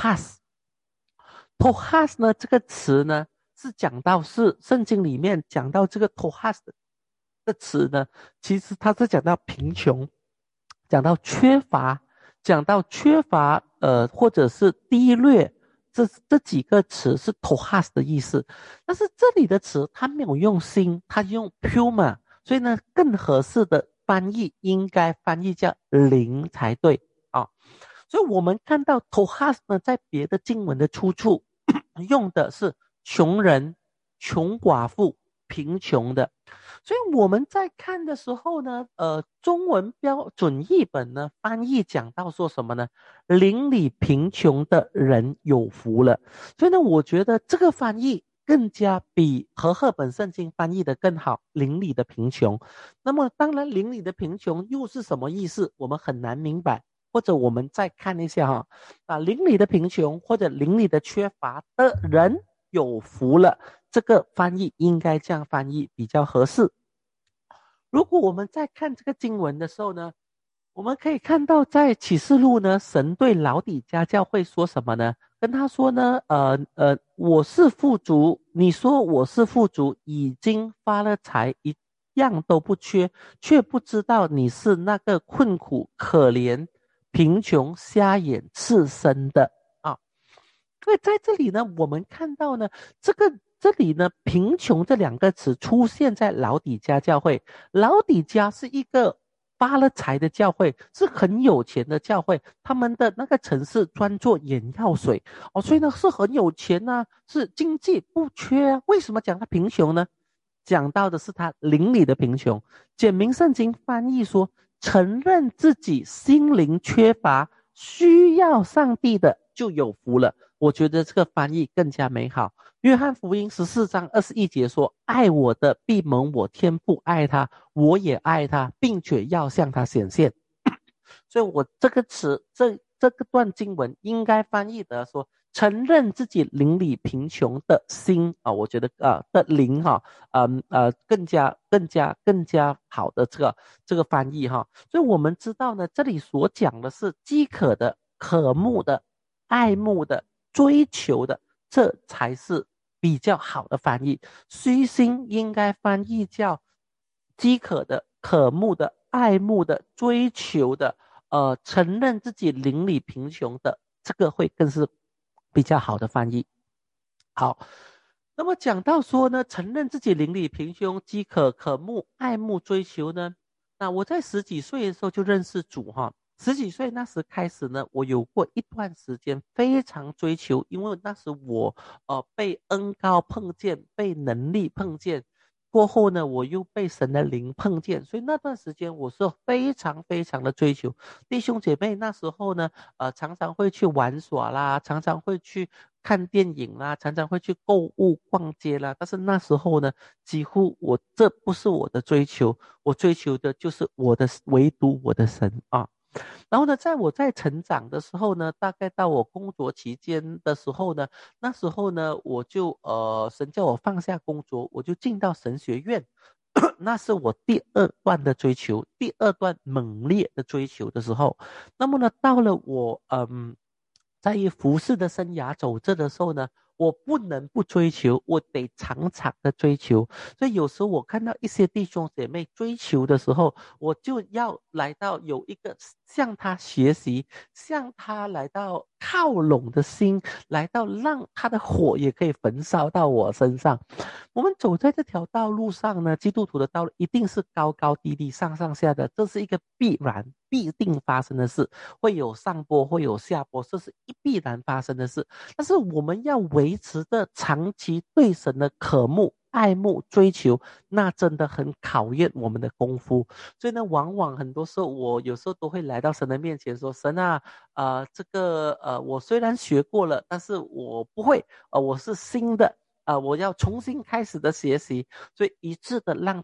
tohas。tohas 呢这个词呢是讲到是圣经里面讲到这个 tohas 的的词呢，其实它是讲到贫穷，讲到缺乏，讲到缺乏呃或者是低劣，这这几个词是 tohas 的意思。但是这里的词它没有用心，它用 puma，所以呢更合适的翻译应该翻译叫灵才对啊。所以我们看到 tohas 呢在别的经文的出处用的是穷人、穷寡妇、贫穷的。所以我们在看的时候呢，呃，中文标准译本呢翻译讲到说什么呢？邻里贫穷的人有福了。所以呢，我觉得这个翻译更加比和合本圣经翻译的更好，邻里的贫穷。那么当然，邻里的贫穷又是什么意思？我们很难明白。或者我们再看一下哈，啊，邻里的贫穷或者邻里的缺乏的人有福了，这个翻译应该这样翻译比较合适。如果我们在看这个经文的时候呢，我们可以看到在启示录呢，神对老底嘉教会说什么呢？跟他说呢，呃呃，我是富足，你说我是富足，已经发了财，一样都不缺，却不知道你是那个困苦、可怜、贫穷、瞎眼、赤身的啊。所以在这里呢，我们看到呢，这个这里呢，贫穷这两个词出现在老底嘉教会。老底嘉是一个发了财的教会，是很有钱的教会，他们的那个城市专做眼药水哦，所以呢是很有钱呐、啊，是经济不缺啊。为什么讲他贫穷呢？讲到的是他邻里的贫穷。简明圣经翻译说，承认自己心灵缺乏，需要上帝的就有福了。我觉得这个翻译更加美好。约翰福音十四章二十一节说：“爱我的必蒙我天父爱他，我也爱他，并且要向他显现。”所以我这个词，这这个段经文应该翻译的说，承认自己邻里贫穷的心啊，我觉得啊的灵哈，嗯呃更加更加更加好的这个这个翻译哈。所以我们知道呢，这里所讲的是饥渴的、渴慕的、爱慕的、追求的，这才是比较好的翻译。虚心应该翻译叫饥渴的、渴慕的、爱慕的、追求的。呃，承认自己邻里贫穷的，这个会更是比较好的翻译。好，那么讲到说呢，承认自己邻里贫穷、饥渴、渴慕、爱慕、追求呢，那我在十几岁的时候就认识主哈。十几岁那时开始呢，我有过一段时间非常追求，因为那时我呃被恩高碰见，被能力碰见。过后呢，我又被神的灵碰见，所以那段时间我是非常非常的追求。弟兄姐妹那时候呢，呃，常常会去玩耍啦，常常会去看电影啦，常常会去购物逛街啦。但是那时候呢，几乎我这不是我的追求，我追求的就是我的唯独我的神啊。然后呢，在我在成长的时候呢，大概到我工作期间的时候呢，那时候呢，我就呃，神叫我放下工作，我就进到神学院，那是我第二段的追求，第二段猛烈的追求的时候。那么呢，到了我嗯，在于服侍的生涯走着的时候呢，我不能不追求，我得常常的追求。所以有时候我看到一些弟兄姐妹追求的时候，我就要来到有一个向他学习，向他来到靠拢的心，来到让他的火也可以焚烧到我身上。我们走在这条道路上呢，基督徒的道路一定是高高低低、上上下的，这是一个必然、必定发生的事。会有上坡，会有下坡，这是一必然发生的事。但是我们要维持着长期对神的渴慕、爱慕、追求，那真的很考验我们的功夫。所以呢，往往很多时候，我有时候都会来到神的面前说：“神啊，呃，这个呃，我虽然学过了，但是我不会，呃，我是新的。”呃，我要重新开始的学习，所以一致的让自己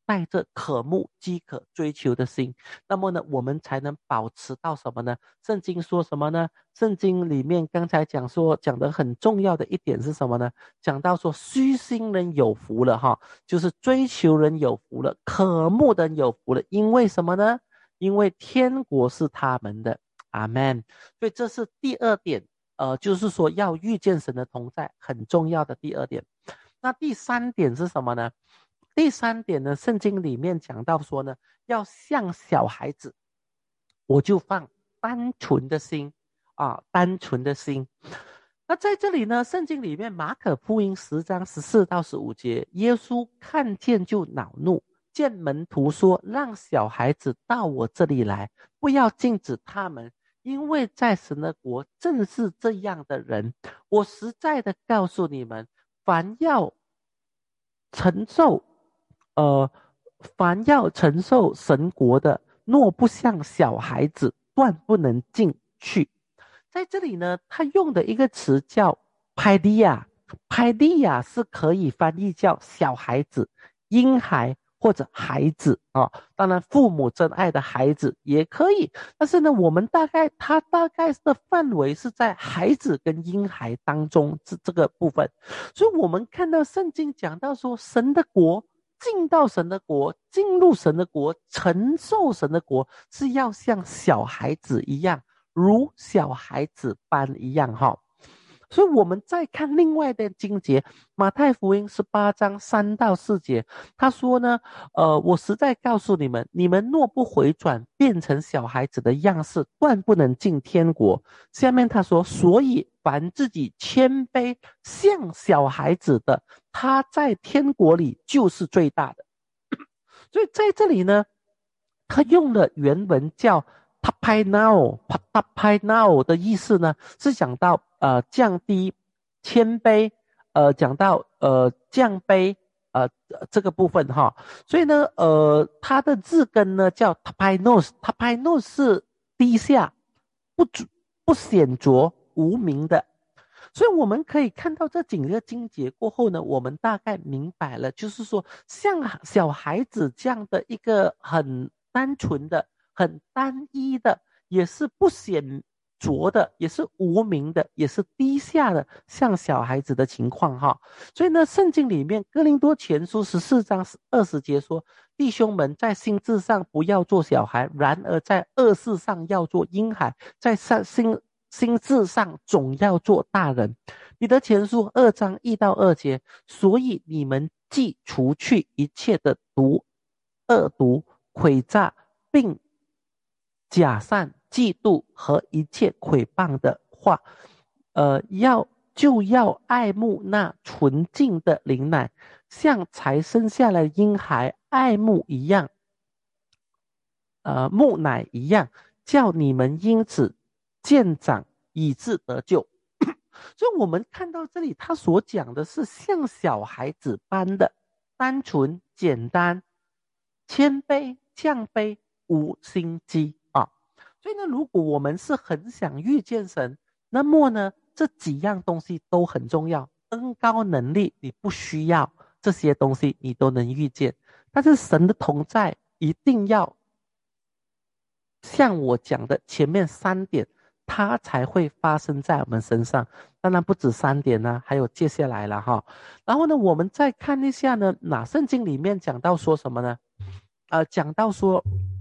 带着渴慕、饥渴、追求的心，那么呢，我们才能保持到什么呢？圣经说什么呢？圣经里面刚才讲说讲的很重要的一点是什么呢？讲到说虚心人有福了哈，就是追求人有福了，渴慕的人有福了，因为什么呢？因为天国是他们的，阿们。所以这是第二点，呃，就是说要遇见神的同在，很重要的第二点。那第三点是什么呢？第三点呢，圣经里面讲到说呢，要像小孩子，我就放单纯的心啊，单纯的心。那在这里呢，圣经里面马可福音十章十四到十五节，耶稣看见就恼怒，见门徒说，让小孩子到我这里来，不要禁止他们，因为在神的国正是这样的人。我实在的告诉你们，凡要承受呃，凡要承受神国的，若不像小孩子，断不能进去。在这里呢，他用的一个词叫拍利亚，拍利亚是可以翻译叫小孩子、婴孩或者孩子啊。当然，父母真爱的孩子也可以，但是呢，我们大概他大概的范围是在孩子跟婴孩当中这这个部分。所以我们看到圣经讲到说，神的国。进到神的国，进入神的国，承受神的国，是要像小孩子一样，如小孩子般一样哈。所以我们再看另外的经节，马太福音十八章三到四节，他说呢，呃，我实在告诉你们，你们若不回转，变成小孩子的样式，断不能进天国。下面他说，所以凡自己谦卑像小孩子的，他在天国里就是最大的。所以在这里呢，他用的原文叫 tapainao tapainao 的意思呢，是讲到呃降低谦卑，呃讲到呃降卑呃这个部分哈。所以呢，呃它的字根呢叫 tapainos tapainos 是低下不不显着无名的。所以我们可以看到这几个经节过后呢，我们大概明白了，就是说像小孩子这样的一个很单纯的、很单一的，也是不显着的，也是无名的，也是低下的，像小孩子的情况哈。所以呢，圣经里面哥林多前书十四章二十节说，弟兄们在心智上不要做小孩，然而在恶事上要做婴孩，在心心智上总要做大人。彼得前书二章一到二节，所以你们既除去一切的毒、恶毒、诡诈，并假善、嫉妒和一切毁谤的话，呃，要就要爱慕那纯净的灵奶，像才生下来婴孩爱慕一样，呃，木乃一样，叫你们因此渐长，以致得救。所以我们看到这里，他所讲的是像小孩子般的单纯、简单、谦卑、降卑、无心机啊。所以呢，如果我们是很想遇见神，那么呢，这几样东西都很重要。恩高能力你不需要，这些东西你都能遇见，但是神的同在一定要像我讲的前面三点，它才会发生在我们身上。当然不止三点呢，还有接下来了哈。然后呢，我们再看一下呢，那圣经里面讲到说什么呢？呃，讲到说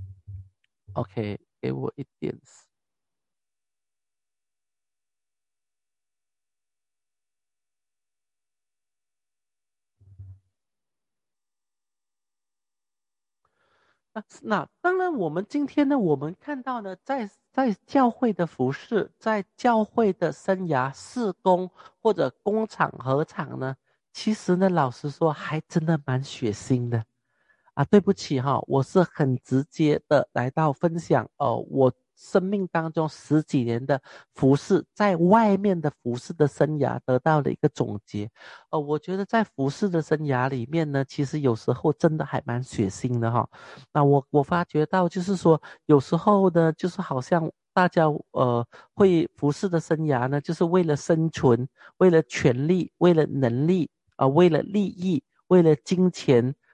，OK， 给我一点。那那当然，我们今天呢，我们看到呢，在在教会的服事，在教会的生涯、事工或者工厂、合场呢，其实呢，老实说，还真的蛮血腥的。啊，对不起哈，我是很直接的来到分享，呃，我生命当中十几年的服侍，在外面的服侍的生涯得到了一个总结。呃，我觉得在服侍的生涯里面呢，其实有时候真的还蛮血腥的哈。那我我发觉到就是说，有时候呢，就是好像大家呃会服侍的生涯呢，就是为了生存，为了权力，为了能力，啊、呃，为了利益，为了金钱。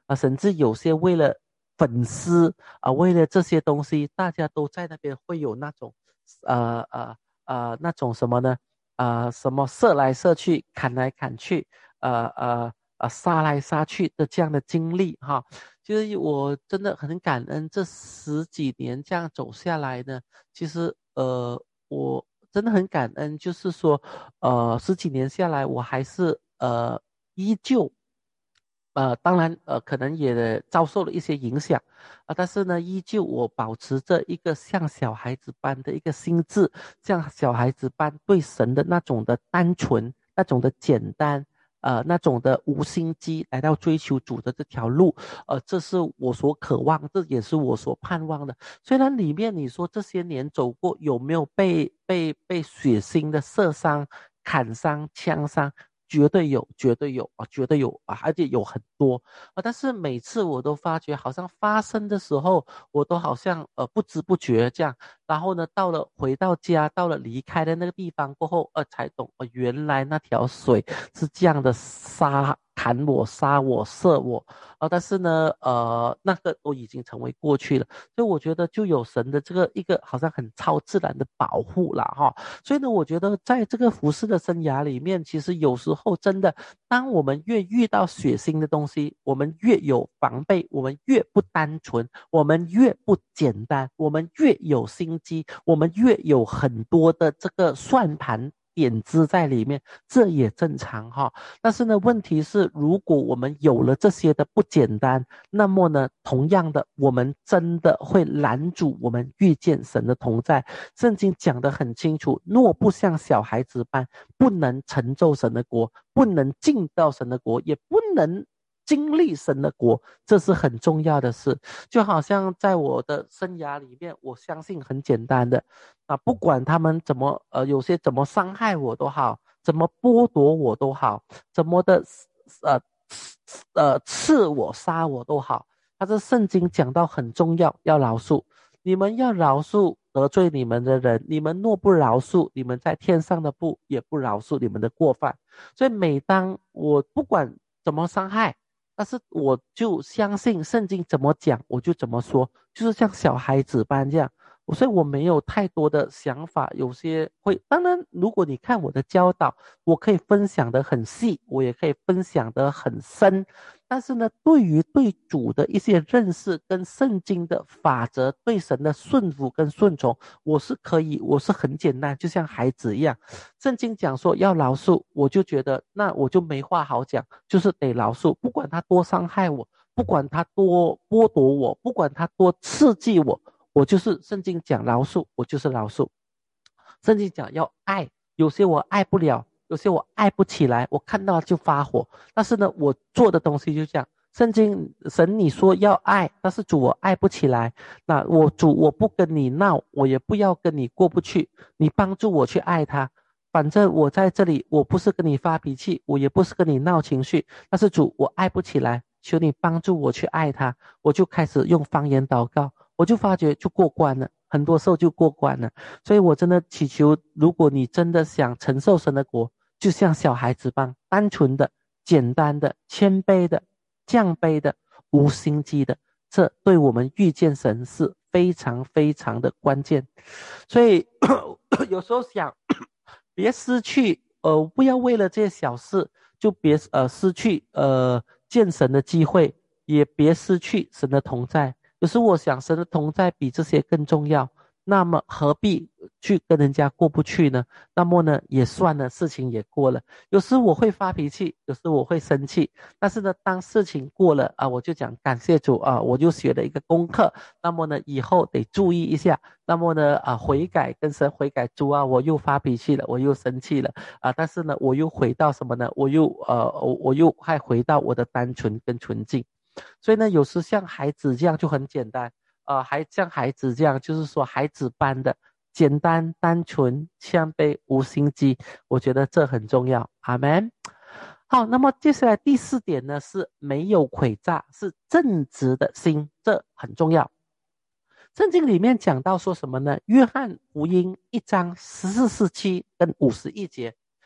啊，甚至有些为了粉丝啊，为了这些东西，大家都在那边会有那种呃呃呃那种什么呢？呃，什么射来射去，砍来砍去，呃呃呃杀来杀去的这样的经历哈。其实我真的很感恩这十几年这样走下来呢。其实呃我真的很感恩，就是说呃十几年下来，我还是呃依旧。呃，当然，呃，可能也遭受了一些影响啊，但是呢，依旧我保持着一个像小孩子般的一个心智，像小孩子般对神的那种的单纯，那种的简单，呃，那种的无心机，来到追求主的这条路，呃，这是我所渴望，这也是我所盼望的。虽然里面你说这些年走过，有没有被被被血腥的射伤、砍伤、枪伤？绝对有，绝对有啊，绝对有啊，而且有很多啊。但是每次我都发觉，好像发生的时候，我都好像呃不知不觉这样。然后呢，到了回到家，到了离开的那个地方过后，呃，才懂，呃，原来那条水是这样的杀砍我、杀我、射我啊。但是呢，呃，那个都已经成为过去了。所以我觉得就有神的这个一个好像很超自然的保护了哈。所以呢，我觉得在这个服侍的生涯里面，其实有时候真的，当我们越遇到血腥的东西，我们越有防备，我们越不单纯，我们越不简单，我们越有心机，我们越有很多的这个算盘点子在里面，这也正常哈。但是呢，问题是，如果我们有了这些的不简单，那么呢，同样的，我们真的会拦阻我们遇见神的同在。圣经讲得很清楚，若不像小孩子般，不能成就神的国，不能进到神的国，也不能经历神的国，这是很重要的事。就好像在我的生涯里面，我相信很简单的啊，不管他们怎么呃，有些怎么伤害我都好，怎么剥夺我都好，怎么的呃呃刺我杀我都好，他这圣经讲到很重要，要饶恕。你们要饶恕得罪你们的人，你们若不饶恕，你们在天上的父也不饶恕你们的过犯。所以每当我不管怎么伤害，但是我就相信圣经怎么讲，我就怎么说，就是像小孩子般这样。所以我没有太多的想法，有些会，当然，如果你看我的教导，我可以分享得很细，我也可以分享得很深。但是呢，对于对主的一些认识跟圣经的法则，对神的顺服跟顺从，我是可以，我是很简单，就像孩子一样。圣经讲说要饶恕，我就觉得那我就没话好讲，就是得饶恕，不管他多伤害我，不管他多剥夺我，不管他多刺激我，我就是圣经讲饶恕，我就是饶恕。圣经讲要爱，有些我爱不了，有些我爱不起来，我看到就发火。但是呢，我做的东西就这样。圣经神你说要爱，但是主我爱不起来，那我主我不跟你闹，我也不要跟你过不去，你帮助我去爱他。反正我在这里，我不是跟你发脾气，我也不是跟你闹情绪，但是主我爱不起来，求你帮助我去爱他。我就开始用方言祷告，我就发觉就过关了，很多时候就过关了。所以我真的祈求，如果你真的想承受神的国，就像小孩子般，单纯的、简单的、谦卑的、降卑的、无心机的，这对我们遇见神是非常非常的关键。所以有时候想，别失去，呃，不要为了这些小事就别呃失去呃见神的机会，也别失去神的同在。有时我想，神的同在比这些更重要。那么何必去跟人家过不去呢？那么呢，也算了，事情也过了。有时我会发脾气，有时我会生气，但是呢，当事情过了啊，我就讲感谢主啊，我就学了一个功课。那么呢，以后得注意一下。那么呢，啊，悔改跟神悔改，主啊，我又发脾气了，我又生气了啊，但是呢，我又回到什么呢？我又呃，我我又还回到我的单纯跟纯净。所以呢，有时像孩子这样就很简单。呃，还像孩子这样，就是说孩子般的简单、单纯、谦卑、无心机，我觉得这很重要。阿们。好，那么接下来第四点呢，是没有诡诈，是正直的心，这很重要。圣经里面讲到说什么呢？约翰福音一章十四、十七跟五十一节，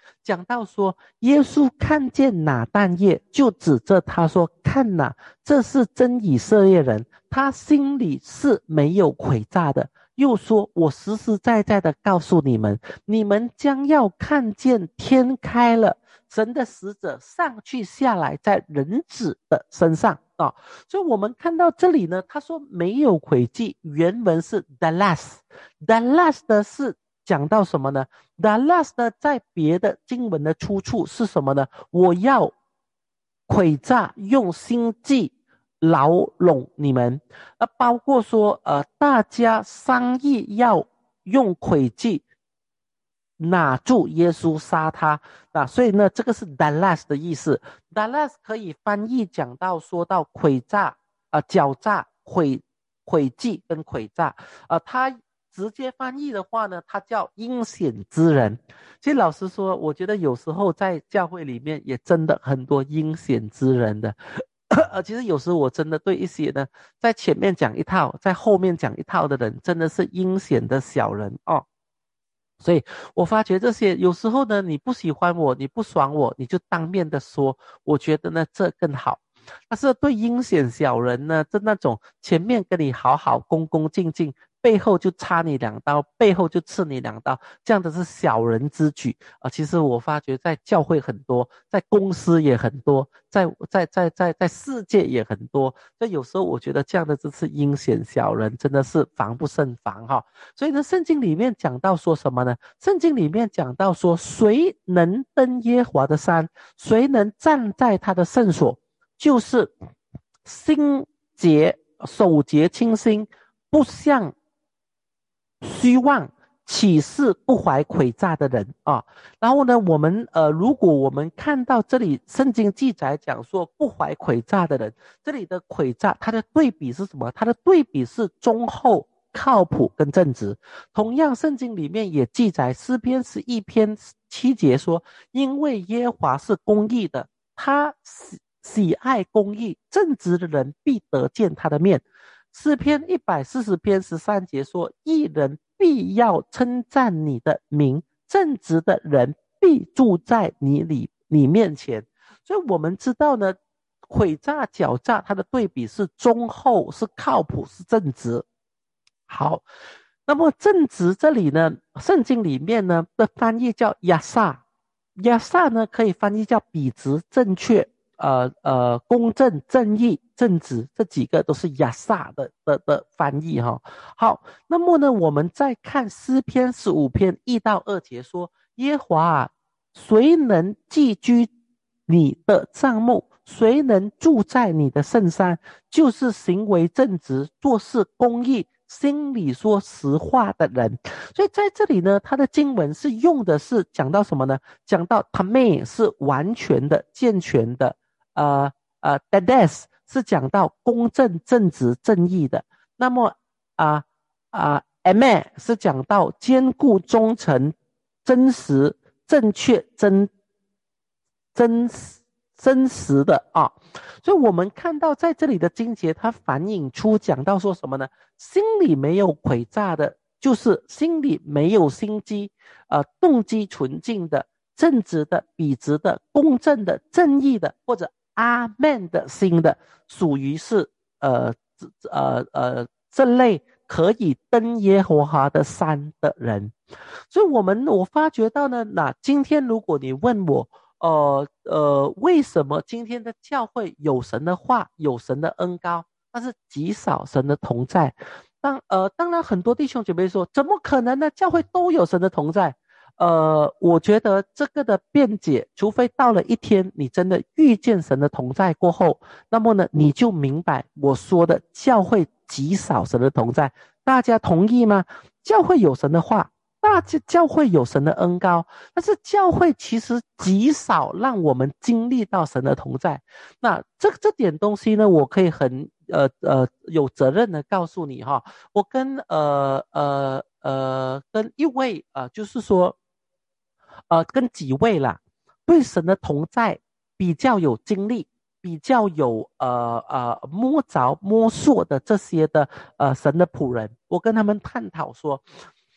讲到说耶稣看见拿但业，就指着他说，看哪，这是真以色列人，他心里是没有诡诈的。又说，我实实在在的告诉你们，你们将要看见天开了，神的使者上去下来在人子的身上啊、哦。所以我们看到这里呢，他说没有诡计，原文是 the last the last 的是讲到什么呢？ the last 呢在别的经文的出处是什么呢？我要诡诈用心计牢笼你们，呃，包括说呃大家商议要用诡计拿住耶稣杀他啊，所以呢这个是 the last 的意思。 the last 可以翻译讲到说到诡诈啊、呃、狡诈诡诡计跟诡诈啊，他直接翻译的话呢，它叫阴险之人。其实老实说，我觉得有时候在教会里面也真的很多阴险之人的。呃，其实有时我真的对一些呢，在前面讲一套，在后面讲一套的人，真的是阴险的小人哦。所以我发觉这些有时候呢，你不喜欢我，你不爽我，你就当面的说，我觉得呢这更好。但是对阴险小人呢，就那种前面跟你好好恭恭敬敬，背后就插你两刀，背后就刺你两刀，这样的是小人之举啊、呃！其实我发觉在教会很多，在公司也很多，在在在在在世界也很多。所以有时候我觉得这样的就是阴险小人，真的是防不胜防哈。所以呢，圣经里面讲到说什么呢？圣经里面讲到说，谁能登耶和华的山，谁能站在他的圣所，就是心洁手洁清心，不向虚妄起誓不怀诡诈的人啊。然后呢，我们呃，如果我们看到这里圣经记载讲说不怀诡诈的人，这里的诡诈它的对比是什么？它的对比是忠厚、靠谱跟正直。同样圣经里面也记载诗篇十一篇七节说，因为耶和华是公义的，他喜喜爱公义，正直的人必得见他的面。诗篇一百四十篇十三节说，义人必要称赞你的名，正直的人必住在你里你面前。所以我们知道呢，诡诈狡诈它的对比是忠厚，是靠谱，是正直。好，那么正直这里呢，圣经里面呢的翻译叫亚萨，亚萨呢可以翻译叫笔直正确，呃呃公正正义正直，这几个都是亚萨的的的翻译哈。好，那么呢我们再看诗篇十五篇一到二节说，耶和华啊，谁能寄居你的帐幕，谁能住在你的圣山？就是行为正直，做事公义，心里说实话的人。所以在这里呢，他的经文是用的是讲到什么呢？讲到他妹是完全的健全的，呃呃 Dades 是讲到公正正直正义的。那么啊啊 Ame 是讲到坚固忠诚真实正确真真实真实的啊。所以我们看到在这里的经节，它反映出讲到说什么呢？心里没有诡诈的，就是心里没有心机，呃，动机纯净的、正直的、笔直的、公正的、正义的，或者阿们的心的，属于是呃呃呃这类可以登耶和华的山的人。所以我们我发觉到呢，那今天如果你问我，呃呃，为什么今天的教会有神的话，有神的恩膏，但是极少神的同在？当呃，当然很多弟兄姐妹说，怎么可能呢？教会都有神的同在。呃，我觉得这个的辩解，除非到了一天你真的遇见神的同在过后，那么呢，你就明白我说的教会极少神的同在。大家同意吗？教会有神的话，大家教会有神的恩膏，但是教会其实极少让我们经历到神的同在。那这这点东西呢，我可以很呃呃有责任的告诉你哈，我跟呃呃呃跟一位呃就是说呃跟几位啦，对神的同在比较有经历，比较有呃呃摸着摸索的这些的呃神的仆人，我跟他们探讨说，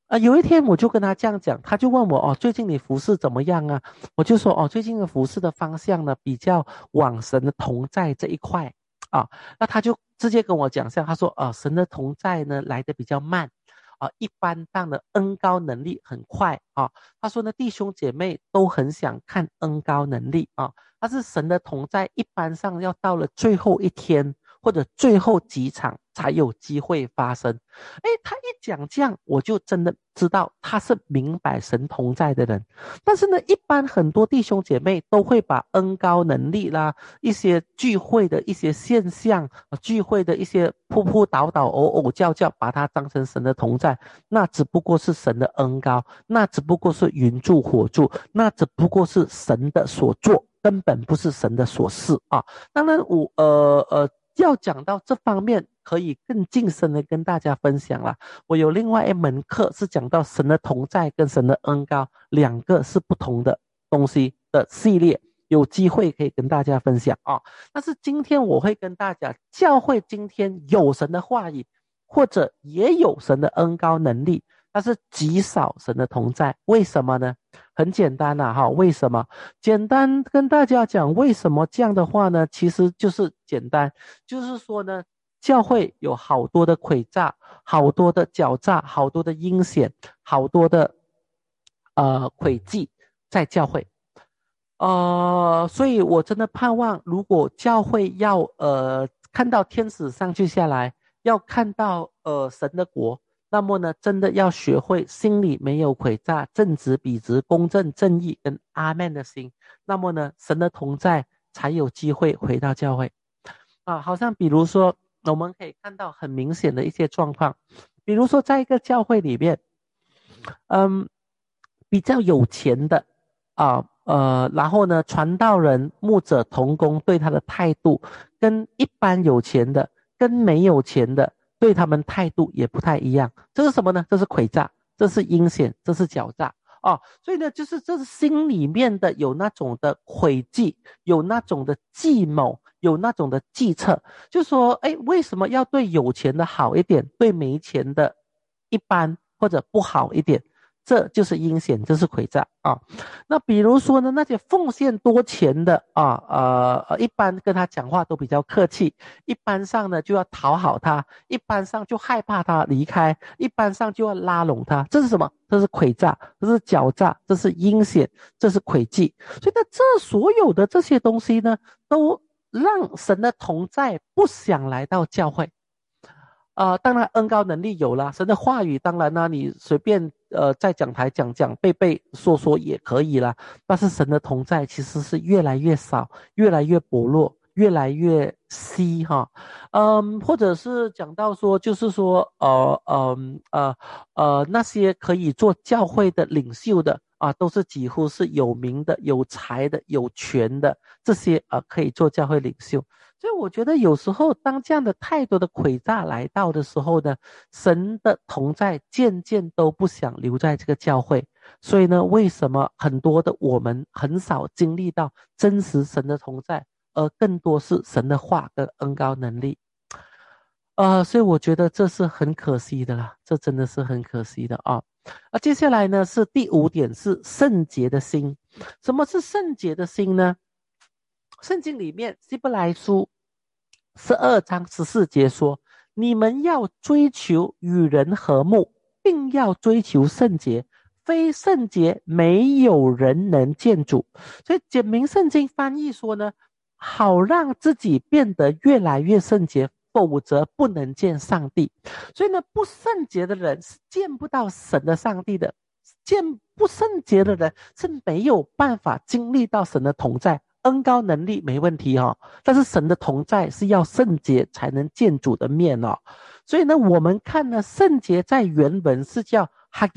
啊，有一天我就跟他这样讲，他就问我哦，最近你服侍怎么样啊？我就说哦，最近的服侍的方向呢，比较往神的同在这一块啊。那他就直接跟我讲一下，他说啊，神的同在呢来的比较慢啊，一般上的恩高能力很快啊。他说呢，弟兄姐妹都很想看恩高能力啊，但是神的同在一般上要到了最后一天或者最后几场才有机会发生。诶，他一讲这样，我就真的知道他是明白神同在的人。但是呢，一般很多弟兄姐妹都会把恩高能力啦，一些聚会的一些现象，聚会的一些扑扑倒倒、偶偶叫叫，把它当成神的同在，那只不过是神的恩高，那只不过是云柱火柱，那只不过是神的所做，根本不是神的所事啊。当然我呃呃要讲到这方面，可以更近身的跟大家分享啦。我有另外一门课是讲到神的同在跟神的恩高两个是不同的东西的系列，有机会可以跟大家分享啊。但是今天我会跟大家，教会今天有神的话语，或者也有神的恩高能力，但是极少神的同在。为什么呢？很简单啦、啊、哈，为什么？简单跟大家讲为什么这样的话呢？其实就是简单，就是说呢，教会有好多的诡诈，好多的狡诈，好多的阴险，好多的呃诡计在教会。呃，所以我真的盼望，如果教会要呃看到天使上去下来，要看到呃神的国，那么呢，真的要学会心里没有诡诈，正直笔直，公正正义跟阿们的心，那么呢，神的同在才有机会回到教会啊。好像比如说，我们可以看到很明显的一些状况，比如说在一个教会里面，嗯，比较有钱的啊。呃，然后呢，传道人、牧者、同工对他的态度，跟一般有钱的、跟没有钱的对他们态度也不太一样。这是什么呢？这是诡诈，这是阴险，这是狡诈哦。所以呢，就是这是心里面的有那种的诡计，有那种的计谋，有那种的计策，就说，哎，为什么要对有钱的好一点，对没钱的一般或者不好一点？这就是阴险，这是诡诈啊。那比如说呢，那些奉献多钱的啊，呃呃，一般跟他讲话都比较客气，一般上呢就要讨好他，一般上就害怕他离开，一般上就要拉拢他。这是什么？这是诡诈，这是狡诈，这是阴险，这是诡计。所以呢，这所有的这些东西呢，都让神的同在不想来到教会。呃，当然恩高能力有啦，神的话语当然啦，你随便呃在讲台讲讲背背说说也可以啦。但是神的同在其实是越来越少，越来越薄弱，越来越稀哈。嗯，或者是讲到说，就是说呃嗯呃呃那些可以做教会的领袖的啊，都是几乎是有名的、有才的、有权的这些啊可以做教会领袖。所以我觉得有时候当这样的太多的诡诈来到的时候呢，神的同在渐渐都不想留在这个教会。所以呢，为什么很多的我们很少经历到真实神的同在，而更多是神的话跟恩膏能力？呃，所以我觉得这是很可惜的啦，这真的是很可惜的啊。那接下来呢是第五点，是圣洁的心。什么是圣洁的心呢？圣经里面希伯来书十二章十四节说，你们要追求与人和睦，并要追求圣洁，非圣洁没有人能见主。所以简明圣经翻译说呢，好让自己变得越来越圣洁，否则不能见上帝。所以呢，不圣洁的人是见不到神的上帝的，见不圣洁的人是没有办法经历到神的同在。恩高能力没问题哦，但是神的同在是要圣洁才能见主的面哦。所以呢，我们看呢，圣洁在原文是叫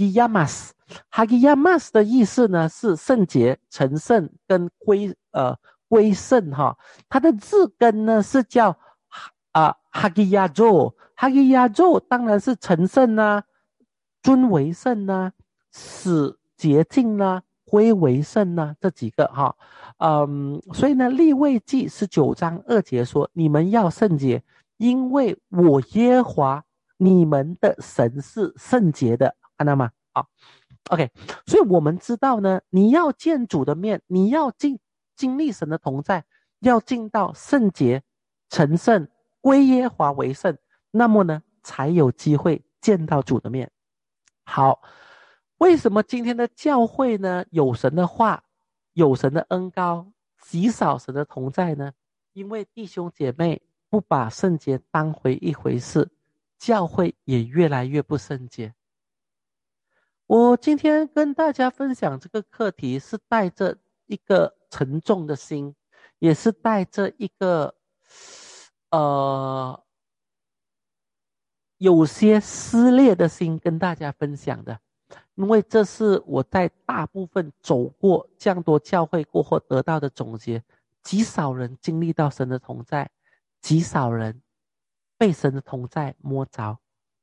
Hagiyamas，Hagiyamas 的意思呢是圣洁、成圣跟归呃归圣哈、哦。它的字根呢是叫啊 Hagiyazo，Hagiyazo 当然是成圣啊，尊为圣啊，使洁净啊，归为圣啊，这几个哈、哦。嗯，所以呢，利未记十九章二节说，你们要圣洁，因为我耶和华你们的神是圣洁的，看到吗？ 啊。OK，所以我们知道呢，你要见主的面，你要经经历神的同在，要进到圣洁、成圣、归耶和华为圣，那么呢，才有机会见到主的面。好，为什么今天的教会呢，有神的话，有神的恩膏，极少神的同在呢？因为弟兄姐妹不把圣洁当回一回事，教会也越来越不圣洁。我今天跟大家分享这个课题，是带着一个沉重的心，也是带着一个呃有些撕裂的心跟大家分享的。因为这是我在大部分走过这样多教会过后得到的总结，极少人经历到神的同在，极少人被神的同在摸着。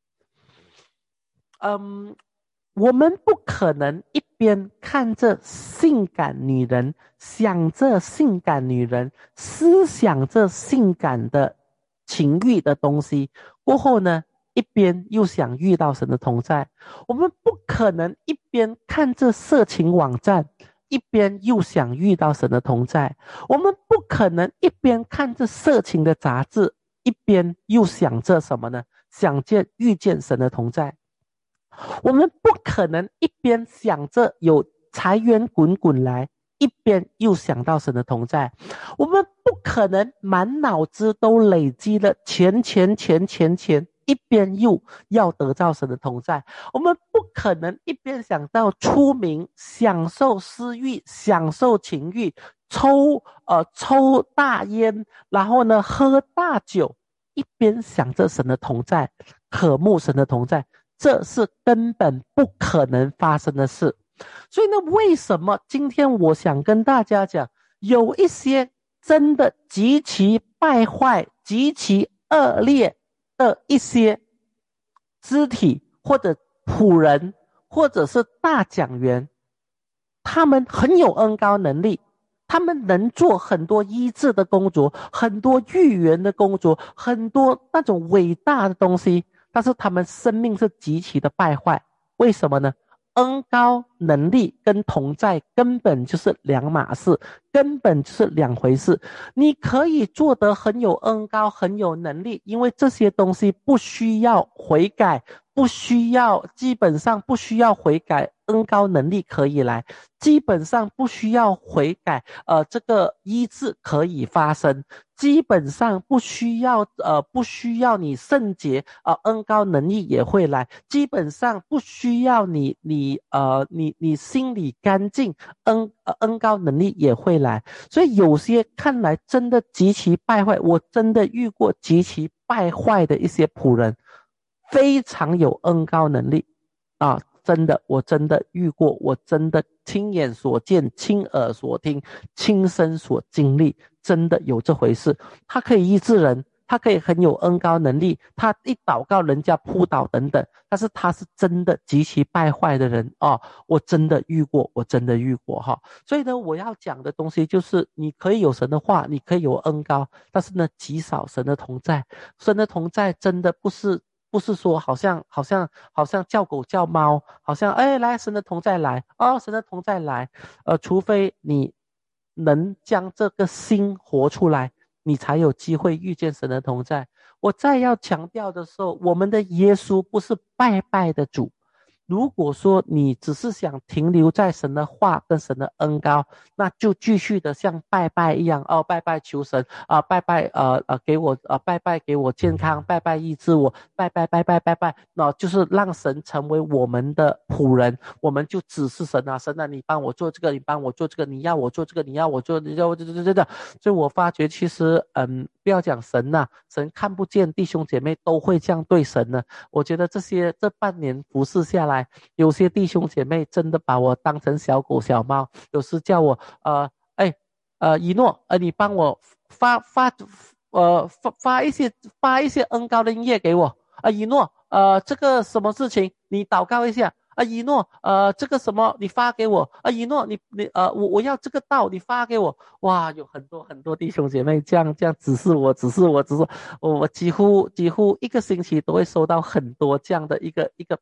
嗯，我们不可能一边看着性感女人，想着性感女人，思想着性感的情欲的东西，过后呢，一边又想遇到神的同在。我们不可能一边看着色情网站，一边又想遇到神的同在。我们不可能一边看着色情的杂志，一边又想着什么呢？想见遇见神的同在。我们不可能一边想着有财源滚滚来，一边又想到神的同在。我们不可能满脑子都累积了钱钱钱钱钱，一边又要得到神的同在。我们不可能一边想到出名，享受私欲，享受情欲，抽呃抽大烟，然后呢喝大酒，一边想着神的同在，渴慕神的同在。这是根本不可能发生的事。所以呢，为什么今天我想跟大家讲，有一些真的极其败坏、极其恶劣的一些肢体或者仆人或者是大讲员，他们很有恩膏能力，他们能做很多医治的工作，很多预言的工作，很多那种伟大的东西，但是他们生命是极其的败坏。为什么呢？恩膏能力跟同在根本就是两码事，根本就是两回事。你可以做得很有恩膏，很有能力，因为这些东西不需要悔改，不需要，基本上不需要悔改，恩膏能力可以来，基本上不需要悔改，呃，这个医治可以发生，基本上不需要，呃，不需要你圣洁，呃，恩膏能力也会来，基本上不需要你，你，呃，你，你心里干净，恩，呃，恩膏能力也会来。所以有些看来真的极其败坏，我真的遇过极其败坏的一些仆人，非常有恩膏能力啊，真的，我真的遇过，我真的亲眼所见，亲耳所听，亲身所经历，真的有这回事。他可以医治人，他可以很有恩膏能力，他一祷告人家扑倒等等，但是他是真的极其败坏的人啊，我真的遇过，我真的遇过哈。所以呢，我要讲的东西就是，你可以有神的话，你可以有恩膏，但是呢，极少神的同在。神的同在真的不是不是说好像好像好像叫狗叫猫，好像哎来神的同在来哦，神的同在来，呃，除非你能将这个心活出来，你才有机会遇见神的同在。我再要强调的时候，我们的耶稣不是拜拜的主。如果说你只是想停留在神的话跟神的恩膏，那就继续的像拜拜一样哦，拜拜求神啊、呃，拜拜呃呃给我呃拜拜给我健康，拜拜医治我，拜拜拜拜拜拜，那就是让神成为我们的仆人，我们就指示神啊，神啊，你帮我做这个，你帮我做这个，你要我做这个，你要我做，你要我这这这这，所以我发觉其实嗯，不要讲神呐、啊，神看不见，弟兄姐妹都会这样对神呢。我觉得这些这半年服侍下来，有些弟兄姐妹真的把我当成小狗小猫，有时叫我呃哎呃以诺呃你帮我发发呃发发一些发一些恩膏的音乐给我啊，以诺呃这个什么事情你祷告一下啊，以诺呃这个什么你发给我啊，以诺你你呃我我要这个道你发给我。哇，有很多很多弟兄姐妹这样这样指示我指示我指示我，我几乎几乎一个星期都会收到很多这样的一个一个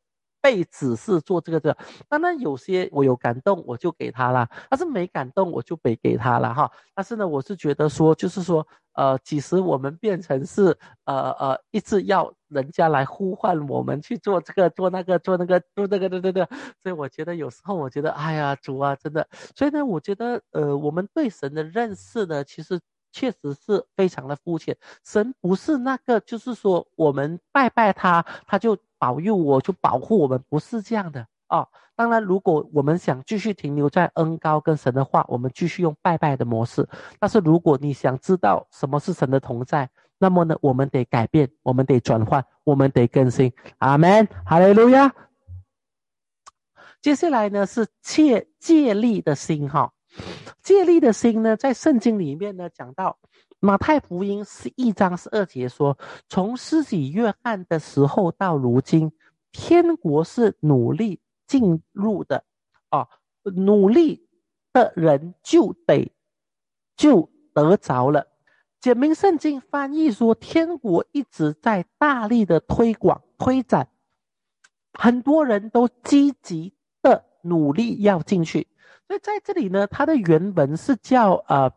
被指示做这个这个。当然有些我有感动我就给他啦，但是没感动我就没给他了哈。但是呢我是觉得说就是说呃其实我们变成是呃呃一直要人家来呼唤我们去做这个做那个做那个做那个对对对，所以我觉得有时候我觉得哎呀主啊真的，所以呢我觉得呃我们对神的认识呢其实确实是非常的肤浅。神不是那个就是说我们拜拜他他就保佑我就保护我们，不是这样的哦。当然如果我们想继续停留在恩高跟神的话，我们继续用拜拜的模式。但是如果你想知道什么是神的同在，那么呢我们得改变，我们得转换，我们得更新。阿们，哈利路亚。接下来呢是借借力的心哈。借力的心呢在圣经里面呢讲到马太福音十一章十二节说，从施洗约翰的时候到如今，天国是努力进入的哦，努力的人就得就得着了。简明圣经翻译说，天国一直在大力的推广推展，很多人都积极的努力要进去。所以在这里呢，它的原文是叫呃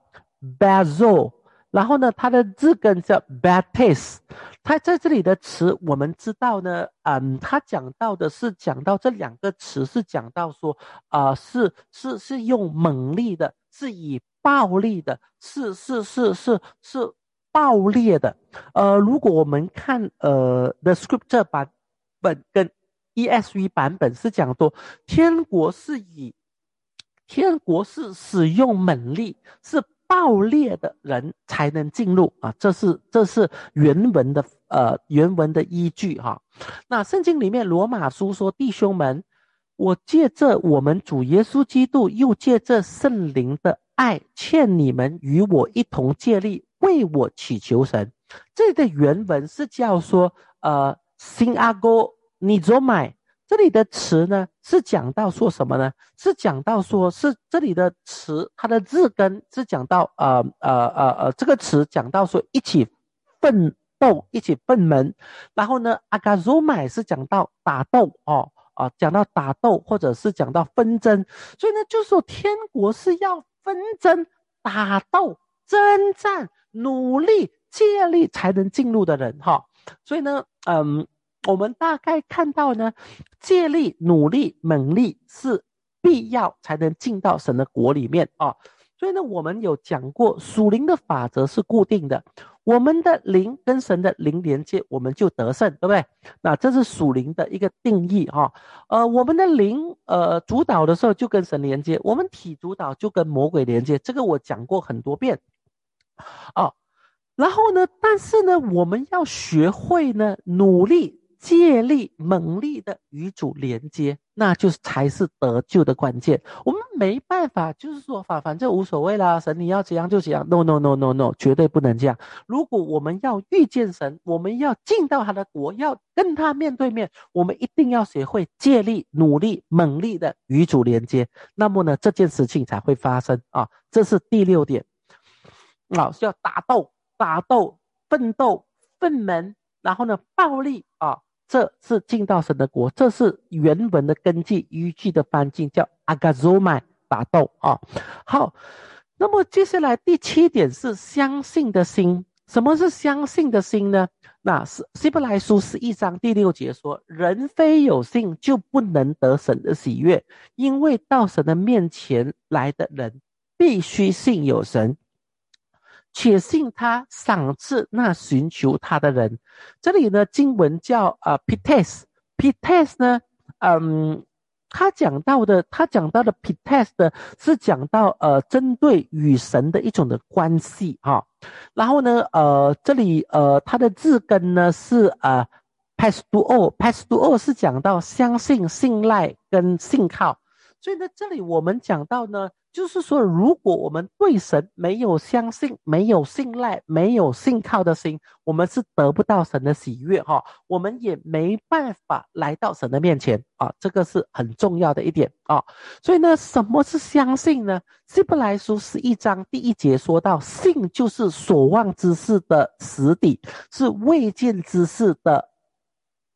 bazo， 然后呢它的字根叫 baptist。 它在这里的词我们知道呢，嗯，它讲到的是讲到这两个词是讲到说呃是是是用猛力的，是以暴力的，是是是是是暴烈的。呃如果我们看呃 The Scripture 版本跟 E S V 版本是讲说天国是以天国是使用猛力，是暴烈的人才能进入啊，这是这是原文的呃原文的依据哈。那圣经里面罗马书说，弟兄们，我借着我们主耶稣基督，又借着圣灵的爱，劝你们与我一同借力，为我祈求神。这里的原文是叫说呃 synago nizomai。这里的词呢是讲到说什么呢？是讲到说是这里的词，它的字根是讲到呃呃呃呃这个词讲到说一起奋斗，一起奋门。然后呢 agazomai 是讲到打斗哦啊，讲到打斗或者是讲到纷争。所以呢就是说天国是要纷争、打斗、征战、努力、借力才能进入的人哈。所以呢嗯。我们大概看到呢，借力、努力、猛力是必要才能进到神的国里面啊。所以呢，我们有讲过属灵的法则是固定的，我们的灵跟神的灵连接，我们就得胜，对不对？那这是属灵的一个定义哈。呃，我们的灵呃主导的时候就跟神连接，我们体主导就跟魔鬼连接，这个我讲过很多遍啊。然后呢，但是呢，我们要学会呢，努力。借力猛力的与主连接，那就才是得救的关键。我们没办法就是说反反正无所谓啦，神你要怎样就怎样。 no no no no no 绝对不能这样。如果我们要遇见神，我们要进到他的国，要跟他面对面，我们一定要学会借力努力猛力的与主连接，那么呢这件事情才会发生啊。这是第六点啊，是要打斗打斗奋斗奋门，然后呢暴力啊，这是进到神的国，这是原文的根据依据的翻译叫 agazomai 打斗啊。好，那么接下来第七点是相信的心。什么是相信的心呢？那希伯来书十一章第六节说，人非有信就不能得神的喜悦，因为到神的面前来的人必须信有神，且信他赏赐那寻求他的人。这里呢经文叫呃 Pites Pites 呢嗯他讲到的他讲到的 Pites 的是讲到呃针对与神的一种的关系哈、哦。然后呢呃这里呃它的字根呢是呃 Pastuo Pastuo 是讲到相信、信赖跟信靠。所以呢这里我们讲到呢，就是说如果我们对神没有相信、没有信赖、没有信靠的心，我们是得不到神的喜悦哈，我们也没办法来到神的面前啊，这个是很重要的一点啊。所以呢什么是相信呢？希伯来书十一章第一节说到，信就是所望之事的实底，是未见之事的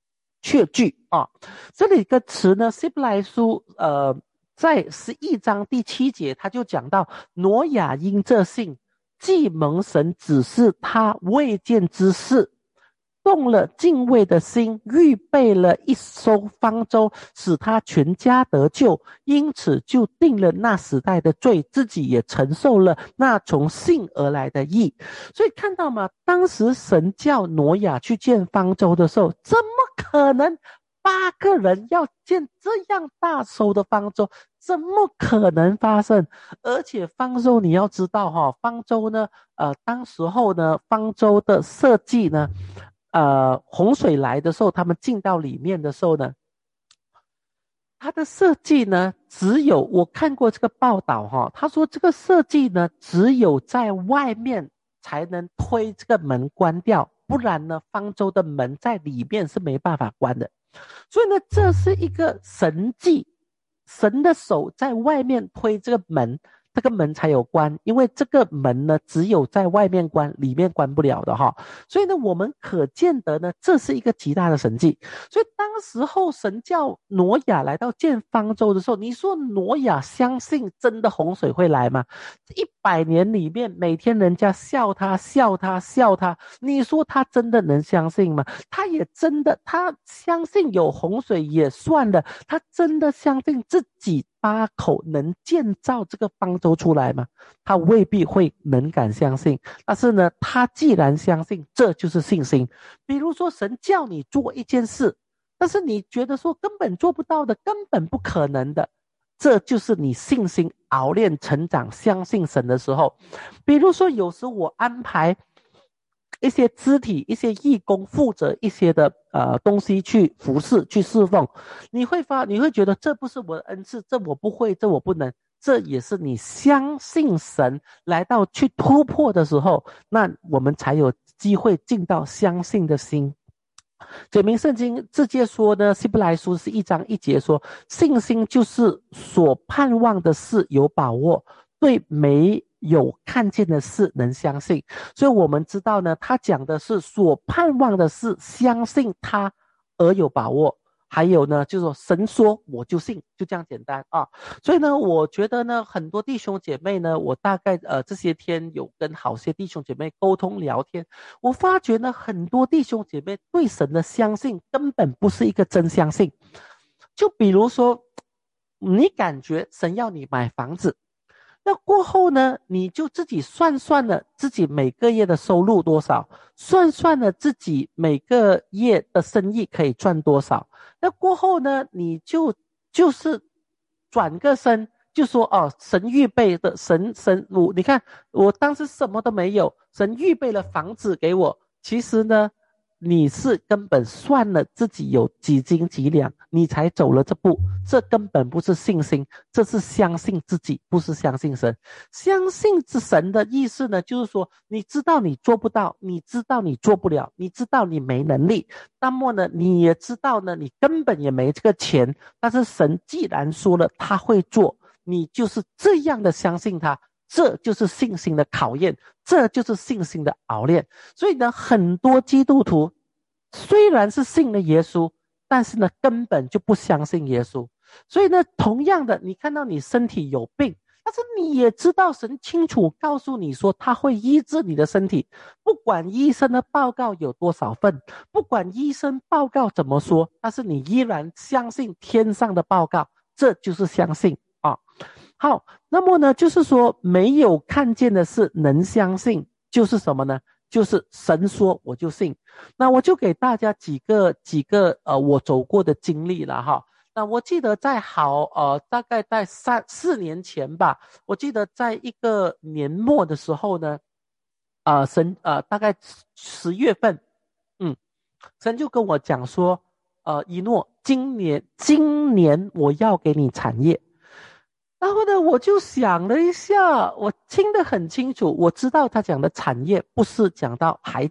确据啊。这里一个词呢，希伯来书呃在十一章第七节，他就讲到挪亚因这信，既蒙神指示他未见之事，动了敬畏的心，预备了一艘方舟，使他全家得救，因此就定了那时代的罪，自己也承受了那从信而来的义。所以看到吗？当时神叫挪亚去建方舟的时候，怎么可能八个人要建这样大艘的方舟？怎么可能发生？而且方舟你要知道哈，方舟呢，呃，当时候呢，方舟的设计呢，呃，洪水来的时候，他们进到里面的时候呢，它的设计呢，只有我看过这个报道哈，他说这个设计呢，只有在外面才能推这个门关掉，不然呢，方舟的门在里面是没办法关的。所以呢，这是一个神迹，神的手在外面推这个门，这个门才有关，因为这个门呢，只有在外面关，里面关不了的哈。所以呢，我们可见得呢，这是一个极大的神迹。所以当时候神叫挪亚来到建方舟的时候，你说挪亚相信真的洪水会来吗？一百年里面，每天人家笑他笑他笑他，你说他真的能相信吗？他也真的，他相信有洪水也算了，他真的相信自己八口能建造这个方舟出来吗？他未必会能敢相信。但是呢，他既然相信，这就是信心。比如说神叫你做一件事，但是你觉得说根本做不到的，根本不可能的，这就是你信心熬炼成长相信神的时候。比如说有时我安排一些肢体一些义工负责一些的呃东西去服侍去侍奉，你会发你会觉得这不是我的恩赐，这我不会，这我不能，这也是你相信神来到去突破的时候，那我们才有机会进到相信的心。解明圣经直接说呢，希伯来书是一章一节说，信心就是所盼望的事有把握，对没有看见的事能相信。所以我们知道呢，他讲的是所盼望的事，相信他而有把握。还有呢，就是说神说我就信，就这样简单啊。所以呢，我觉得呢，很多弟兄姐妹呢，我大概呃这些天有跟好些弟兄姐妹沟通聊天，我发觉呢，很多弟兄姐妹对神的相信根本不是一个真相信。就比如说，你感觉神要你买房子，那过后呢，你就自己算算了自己每个月的收入多少，算算了自己每个月的生意可以赚多少。那过后呢，你就就是转个身，就说哦，神预备的，神神我你看我当时什么都没有，神预备了房子给我。其实呢，你是根本算了自己有几斤几两，你才走了这步，这根本不是信心，这是相信自己，不是相信神。相信之神的意思呢，就是说你知道你做不到，你知道你做不了，你知道你没能力，那么呢，你也知道呢，你根本也没这个钱，但是神既然说了他会做，你就是这样的相信他，这就是信心的考验，这就是信心的熬炼。所以呢，很多基督徒虽然是信了耶稣，但是呢，根本就不相信耶稣。所以呢，同样的，你看到你身体有病，但是你也知道神清楚告诉你说他会医治你的身体，不管医生的报告有多少份，不管医生报告怎么说，但是你依然相信天上的报告，这就是相信啊。好，那么呢，就是说没有看见的事能相信，就是什么呢？就是神说我就信。那我就给大家几个几个呃我走过的经历了哈。那我记得在好呃大概在三四年前吧，我记得在一个年末的时候呢，呃神呃大概十月份，嗯，神就跟我讲说，呃一诺，今年今年我要给你产业。然后呢，我就想了一下，我听得很清楚，我知道他讲的产业不是讲到孩子，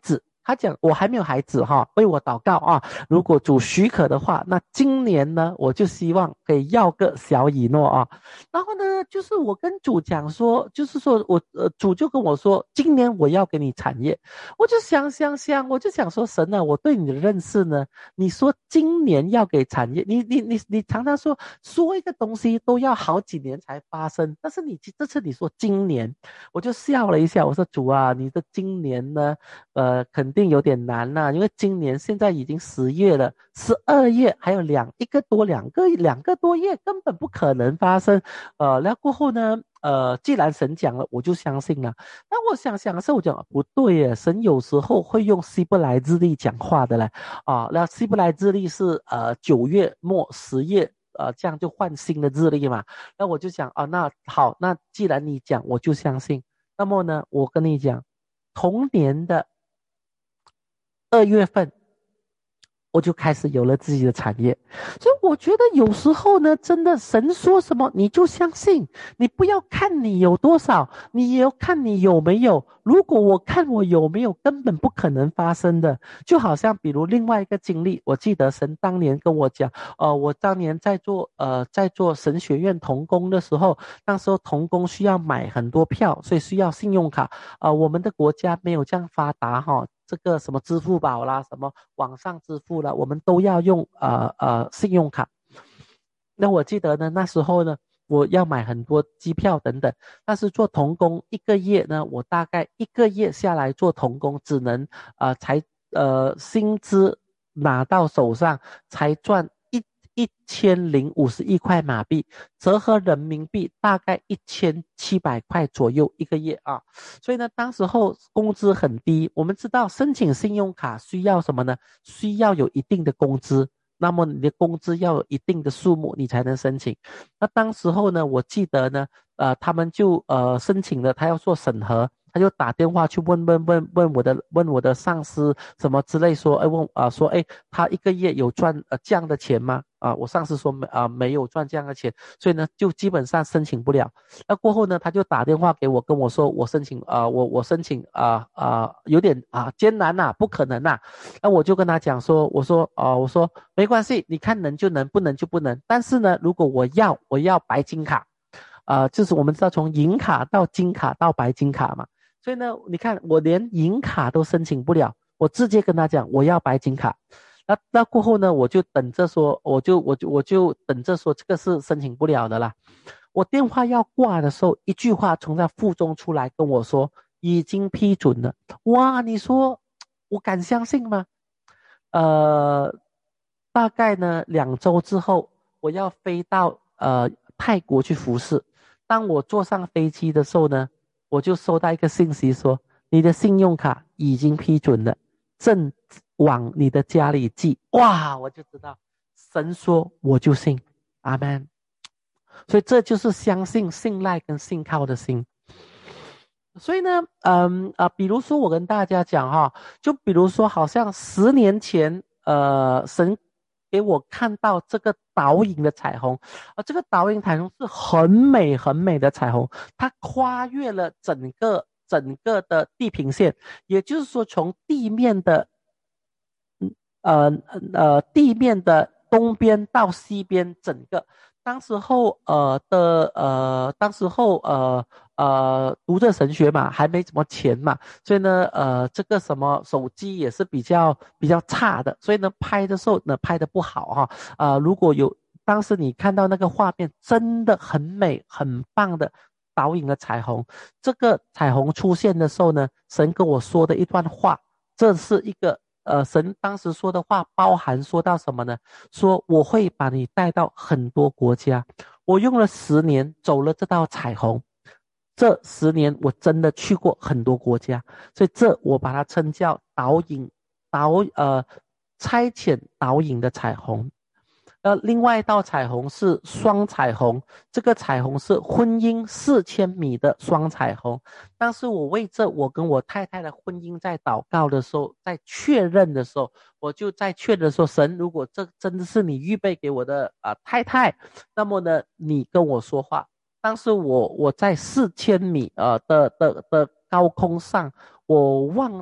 他讲我还没有孩子哈，为我祷告啊。如果主许可的话，那今年呢，我就希望可以要个小以诺啊。然后呢，就是我跟主讲说，就是说我呃主就跟我说，今年我要给你产业。我就想想想，我就想说，神啊，我对你的认识呢，你说今年要给产业，你你你你常常说说一个东西都要好几年才发生，但是你这次你说今年，我就笑了一下，我说主啊，你的今年呢，呃，肯定有点难啦，因为今年现在已经十月了，十二月还有两一个多两个两个多月，根本不可能发生。呃，那过后呢，呃，既然神讲了，我就相信了。那我想想的时候，我讲不对耶，神有时候会用希伯来日历讲话的嘞。啊，那希伯来日历是呃九月末十月。呃，这样就换新的日历嘛。那我就想啊，那好，那既然你讲，我就相信。那么呢，我跟你讲，同年的二月份，我就开始有了自己的产业。所以我觉得有时候呢，真的神说什么你就相信，你不要看你有多少，你也要看你有没有。如果我看我有没有，根本不可能发生的。就好像比如另外一个经历，我记得神当年跟我讲，呃，我当年在做呃在做神学院同工的时候，那时候同工需要买很多票，所以需要信用卡。呃，我们的国家没有这样发达哈。这个什么支付宝啦，什么网上支付啦，我们都要用呃呃信用卡。那我记得呢，那时候呢，我要买很多机票等等，但是做童工一个月呢，我大概一个月下来做童工，只能呃才呃薪资拿到手上才赚一一千零五十一块马币，折合人民币大概一千七百块左右一个月啊。所以呢，当时候工资很低。我们知道申请信用卡需要什么呢？需要有一定的工资。那么你的工资要有一定的数目，你才能申请。那当时候呢，我记得呢，呃，他们就呃申请了，他要做审核，他就打电话去问问问问我的问我的上司什么之类说，哎问啊、呃、说，哎，他一个月有赚呃这样的钱吗？啊、呃，我上司说没啊、呃、没有赚这样的钱，所以呢就基本上申请不了。那过后呢，他就打电话给我，跟我说我申请啊、呃，我我申请啊啊、呃呃、有点啊、呃、艰难呐、啊，不可能呐、啊。那我就跟他讲说，我说啊、呃、我说没关系，你看能就能，不能就不能。但是呢，如果我要我要白金卡，啊、呃，就是我们知道从银卡到金卡到白金卡嘛，所以呢，你看我连银卡都申请不了，我直接跟他讲我要白金卡。那那过后呢，我就等着说，我就我就我就等着说这个是申请不了的啦。我电话要挂的时候，一句话从他腹中出来跟我说已经批准了。哇，你说我敢相信吗？呃，大概呢两周之后，我要飞到呃泰国去服侍。当我坐上飞机的时候呢，我就收到一个信息说，你的信用卡已经批准了，正往你的家里寄。哇，我就知道神说我就信，阿门。所以这就是相信、信赖跟信靠的心。所以呢，嗯啊、呃，比如说我跟大家讲哈，就比如说好像十年前，呃，神给我看到这个导引的彩虹，而这个导引彩虹是很美很美的彩虹，它跨越了整个整个的地平线，也就是说从地面的呃呃地面的东边到西边整个。当时候呃的呃当时候呃呃读着神学嘛，还没什么钱嘛，所以呢呃这个什么手机也是比较比较差的，所以呢拍的时候呢拍的不好哈。啊、呃如果有当时你看到那个画面，真的很美很棒的导引的彩虹。这个彩虹出现的时候呢，神跟我说的一段话，这是一个呃，神当时说的话包含说到什么呢？说我会把你带到很多国家。我用了十年走了这道彩虹，这十年我真的去过很多国家，所以这我把它称叫导引导呃差遣导引的彩虹。呃，另外一道彩虹是双彩虹，这个彩虹是婚姻四千米的双彩虹。当时我为这我跟我太太的婚姻在祷告的时候，在确认的时候，我就在确认说，神，如果这真的是你预备给我的啊、呃、太太，那么呢，你跟我说话。当时我我在四千米呃的的的高空上，我望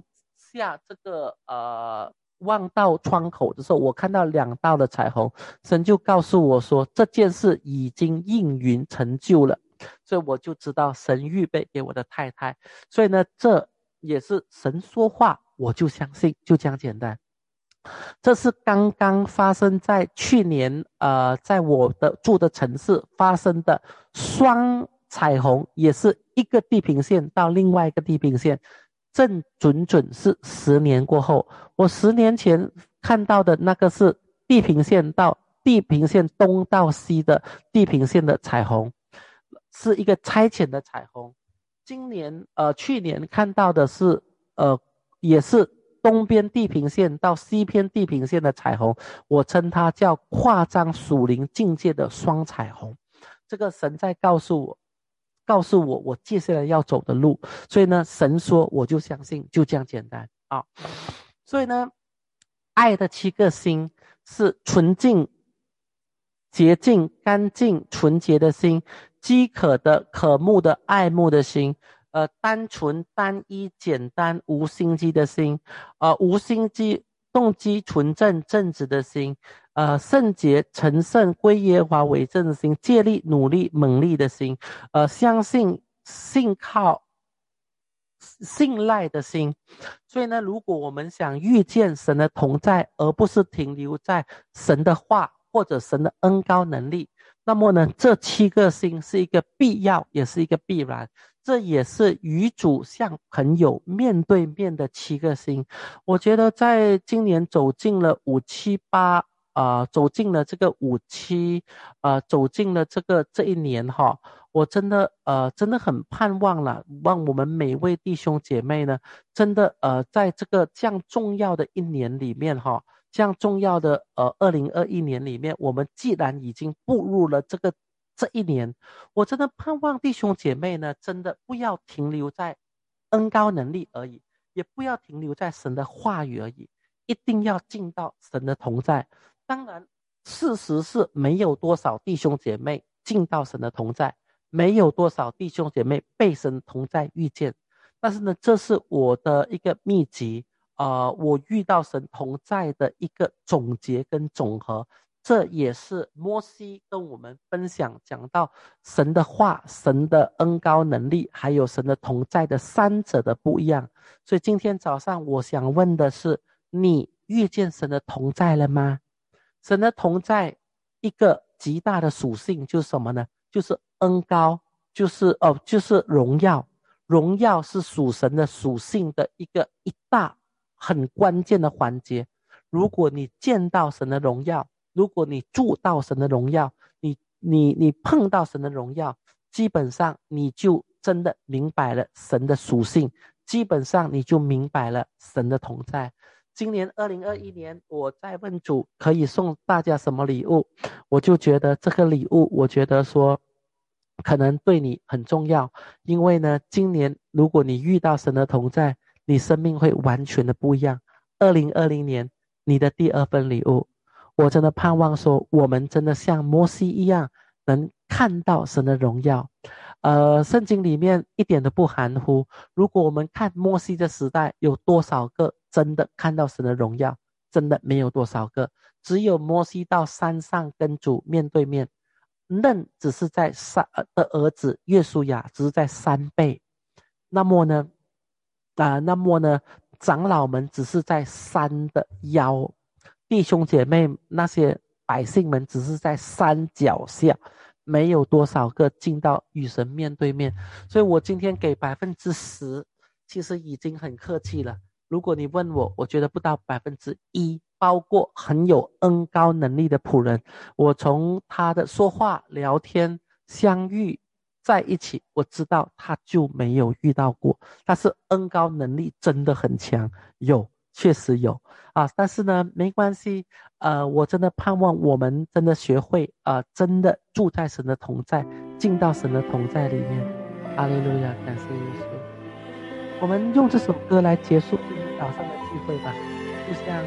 下这个呃望到窗口的时候，我看到两道的彩虹，神就告诉我说这件事已经应允成就了，所以我就知道神预备给我的太太。所以呢，这也是神说话我就相信，就这样简单。这是刚刚发生在去年呃在我的住的城市发生的双彩虹，也是一个地平线到另外一个地平线，正准准是十年过后。我十年前看到的那个是地平线到地平线东到西的地平线的彩虹，是一个差遣的彩虹。今年呃去年看到的是呃也是东边地平线到西边地平线的彩虹，我称它叫跨张属灵境界的双彩虹。这个神在告诉我告诉我我接下来要走的路，所以呢神说我就相信，就这样简单啊。所以呢爱的七个心是纯净、洁净、干净、纯洁的心，饥渴的、渴慕的、爱慕的心，呃，单纯、单一、简单、无心机的心，呃，无心机、动机纯正、正直的心，呃，圣洁、成圣、归耶和华为正的心，借力、努力、猛力的心，呃，相信、信靠、信赖的心。所以呢，如果我们想遇见神的同在，而不是停留在神的话或者神的恩膏能力，那么呢，这七个心是一个必要，也是一个必然。这也是与主像朋友面对面的七个心。我觉得在今年走进了五七八，呃，走进了这个五七，呃，走进了这个这一年哈，我真的呃真的很盼望了，望我们每位弟兄姐妹呢，真的呃在这个这样重要的一年里面哈，这样重要的呃二零二一年里面，我们既然已经步入了这个这一年，我真的盼望弟兄姐妹呢，真的不要停留在恩膏能力而已，也不要停留在神的话语而已，一定要进到神的同在。当然事实是没有多少弟兄姐妹进到神的同在，没有多少弟兄姐妹被神同在遇见，但是呢，这是我的一个秘籍，呃，我遇到神同在的一个总结跟总和。这也是摩西跟我们分享讲到神的话、神的恩膏能力，还有神的同在的三者的不一样。所以今天早上我想问的是，你遇见神的同在了吗？神的同在一个极大的属性就是什么呢？就是恩膏，就是哦，就是荣耀。荣耀是属神的属性的一个一大很关键的环节。如果你见到神的荣耀，如果你住到神的荣耀，你你你碰到神的荣耀，基本上你就真的明白了神的属性，基本上你就明白了神的同在。今年二零二一年，我在问主可以送大家什么礼物，我就觉得这个礼物，我觉得说可能对你很重要，因为呢，今年如果你遇到神的同在，你生命会完全的不一样。二零二零年，你的第二份礼物，我真的盼望说，我们真的像摩西一样，能看到神的荣耀。呃，圣经里面一点都不含糊。如果我们看摩西的时代，有多少个真的看到神的荣耀？真的没有多少个。只有摩西到山上跟主面对面，嫩只是在山的儿子约书亚只是在山背。那么呢，啊、呃，那么呢，长老们只是在山的腰，弟兄姐妹那些百姓们只是在山脚下。没有多少个进到与神面对面，所以我今天给百分之十，其实已经很客气了。如果你问我，我觉得不到百分之一，包括很有恩高能力的仆人，我从他的说话、聊天、相遇在一起，我知道他就没有遇到过。但是恩高能力真的很强，有，确实有。啊，但是呢，没关系，呃，我真的盼望我们真的学会，呃，真的住在神的同在，进到神的同在里面。哈利路亚，感谢耶稣。我们用这首歌来结束今天早上的聚会吧，就像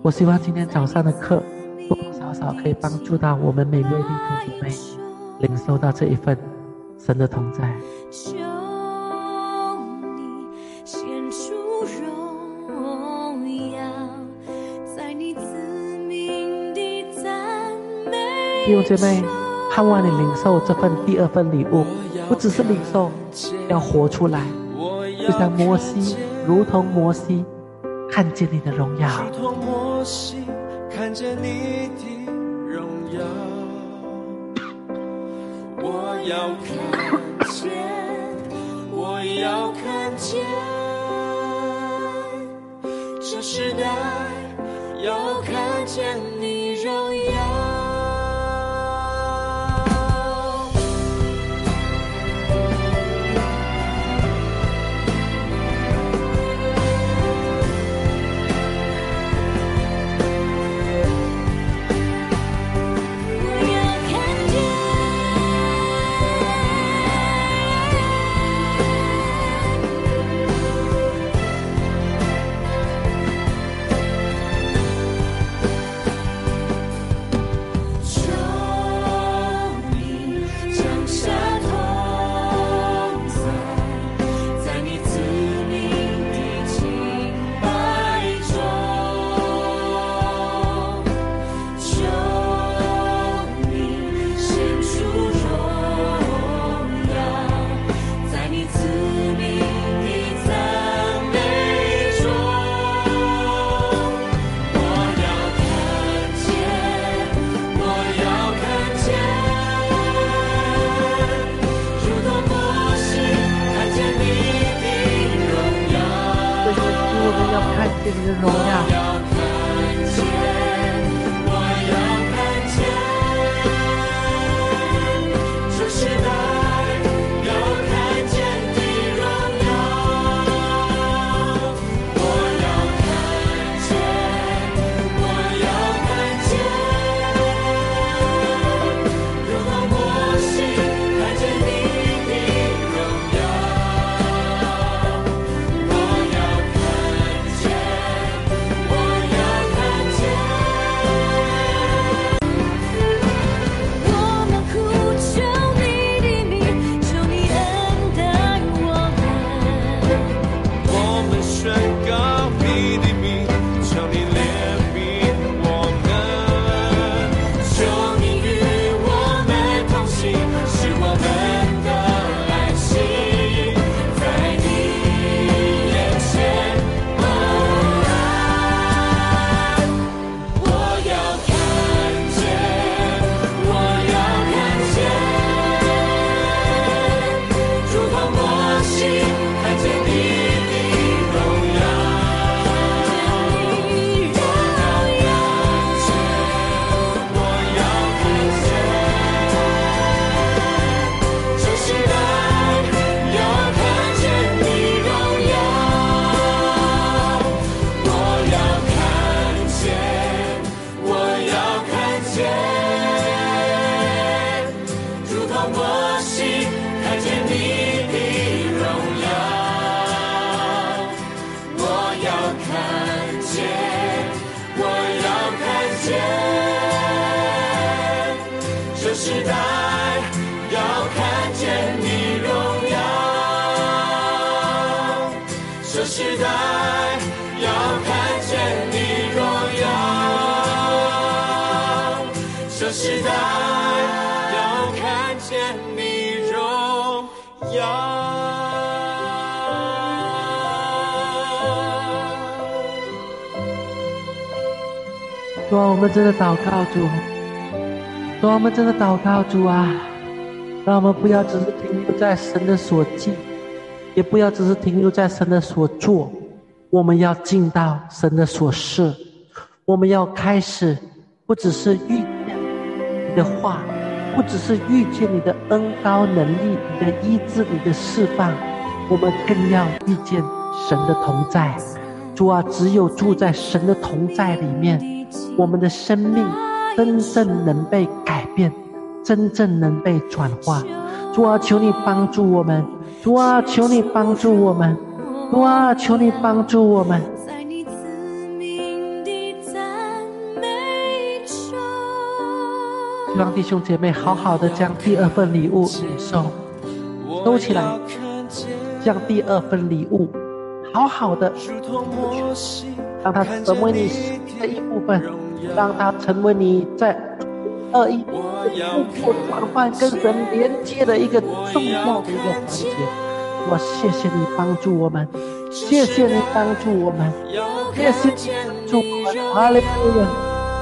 我希望今天早上的课多多少少可以帮助到我们每位弟兄姊妹领受到这一份神的同在。 求你显出荣耀，在你子民的赞美弟兄姐妹，盼望你领受这份第二份礼物，不只是领受，要活出来，就像摩西，如同摩西看见你的荣耀， 如同摩西看见你的荣耀，我要看见，我要看见，这时代要看见你荣耀。 你的荣耀，主啊，我们真的祷告主，主啊，我们真的祷告主啊，让我们不要只是停留在神的所记，也不要只是停留在神的所做，我们要进到神的所示，我们要开始不只是遇见你的话，不只是遇见你的恩膏能力，你的医治，你的释放，我们更要遇见神的同在。主啊，只有住在神的同在里面，我们的生命真正能被改变，真正能被转化。主啊，求你帮助我们，主啊，求你帮助我们，主啊，求你帮助我们。 在你子民的赞希望弟兄姐妹好好的将第二份礼物领受，收起来，将第二份礼物好好的让它成为你心的一部分，让它成为你在二一突破转换跟神连接的一个重要的一个环节。我谢谢你帮助我们，谢谢你帮助我们，谢谢你帮助我们，哈利路亚。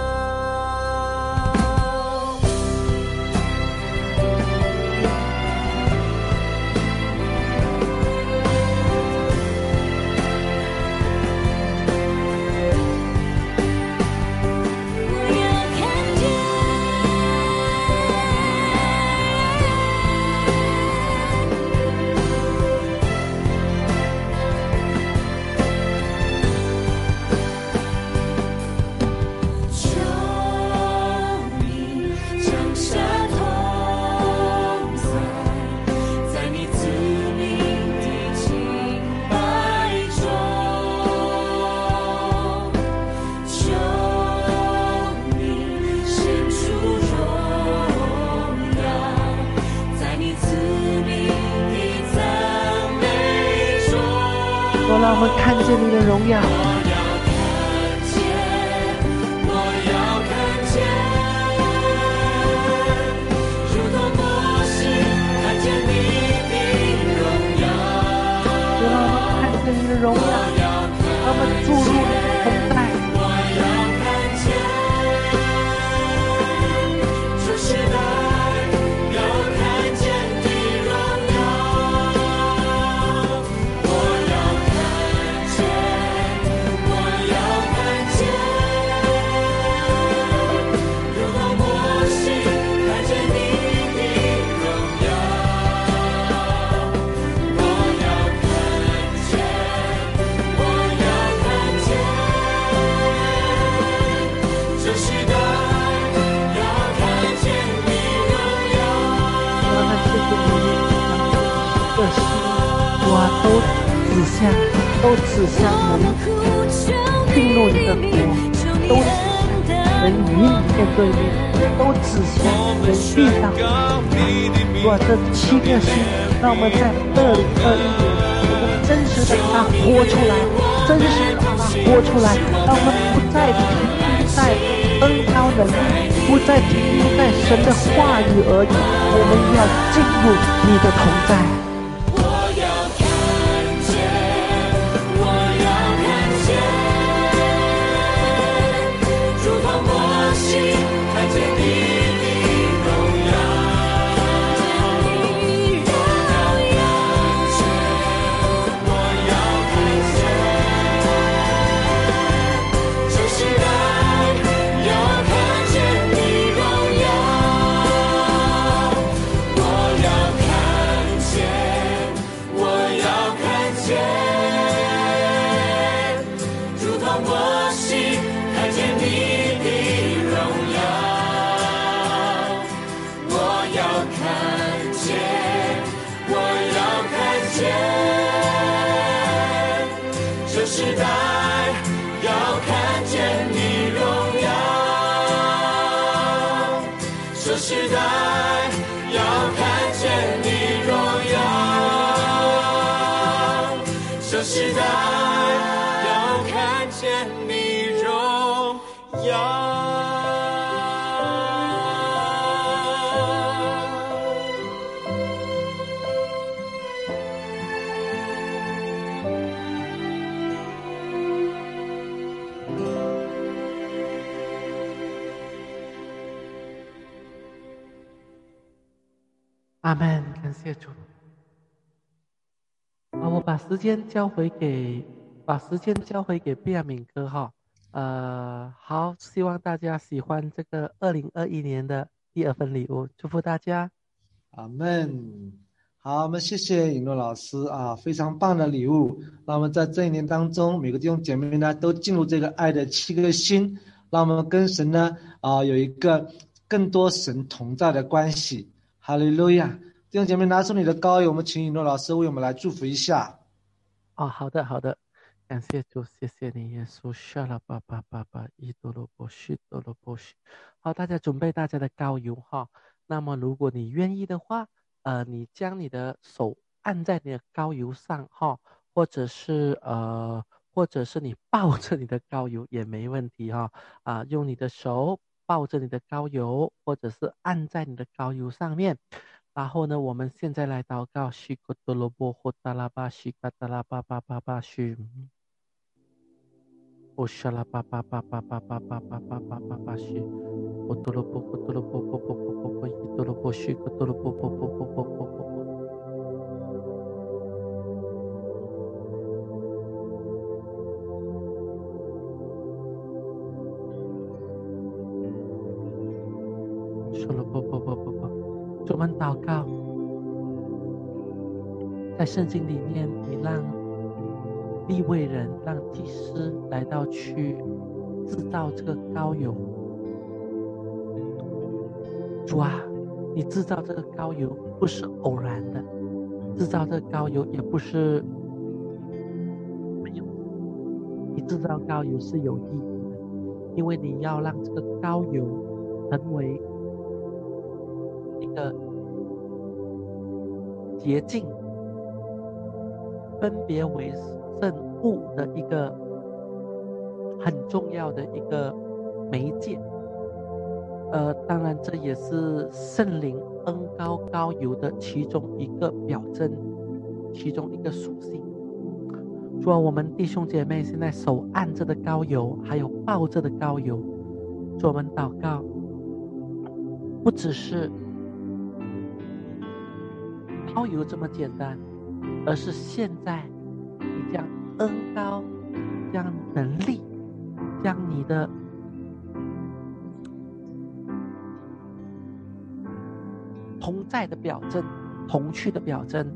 让我们看见你的荣耀，荣耀，让我们注入你的同在。这时代要看见你荣耀，我要看见，我要看见，如同摩西看见你的荣耀，我要看见。这时代要看见你荣耀，我们谢谢你的心，哇，都指向，都指向我们进入你的国，都指向人与你面对面，都指向人遇到你。哇，这七个心，让我们在二零二一年，我们真实的把它活出来，真实的把它活出来，让我们不再停留在恩膏能力，不再停留在神的话语而已，我们要进入你的同在。我要看见，我要看见，如同摩西看见你的荣耀，我要看见，这时代要看见你荣耀，我要看见，我要看见，如同摩西看见你的荣耀，我要看见，我要看见，这时代要看见你荣耀，这时代要看见你荣耀，这时代要看见你荣耀。阿们，感谢主。啊，我把时间交回给，把时间交回给卞亚敏哥哈。呃，好，希望大家喜欢这个二零二一年的第二份礼物，祝福大家。 阿们。好，我们谢谢尹诺老师啊，非常棒的礼物。让我们在这一年当中，每个弟兄姐妹呢都进入这个爱的七个心，让我们跟神呢啊有一个更多神同在的关系。哈利路亚！弟兄姐妹，拿出你的膏油，我们请尹诺老师为我们来祝福一下。 哦，好的，好的。 感谢主，谢谢你，耶稣。沙拉巴巴巴巴，伊多罗波西多罗波西。好，大家准备大家的膏油哈。那么，如果你愿意的话，呃，你将你的手按在你的膏油上哈，或者是呃，或者是你抱着你的膏油也没问题哈。啊、呃，用你的手抱着你的膏油，或者是按在你的膏油上面。然后呢，我们现在来祷告，西格多罗波霍达拉巴西嘎达拉巴巴巴巴西。哦，沙拉巴巴巴巴巴巴巴巴巴巴巴巴西，哦，多罗波，多罗波，波波波波波，多罗波西，多罗波波波波波波波波。说了波波波波波，我们祷告，在圣经里面，你让利未人让祭司来到去制造这个膏油。主啊，你制造这个膏油不是偶然的，制造这个膏油也不是没有，你制造膏油是有意义的，因为你要让这个膏油成为一个洁净、分别为圣物的一个很重要的一个媒介。呃，当然这也是圣灵恩膏膏油的其中一个表征，其中一个属性。主啊，我们弟兄姐妹现在手按着的膏油，还有抱着的膏油，主，我们祷告，不只是膏油这么简单，而是现在你将恩膏、将能力、将你的同在的表征、同去的表征，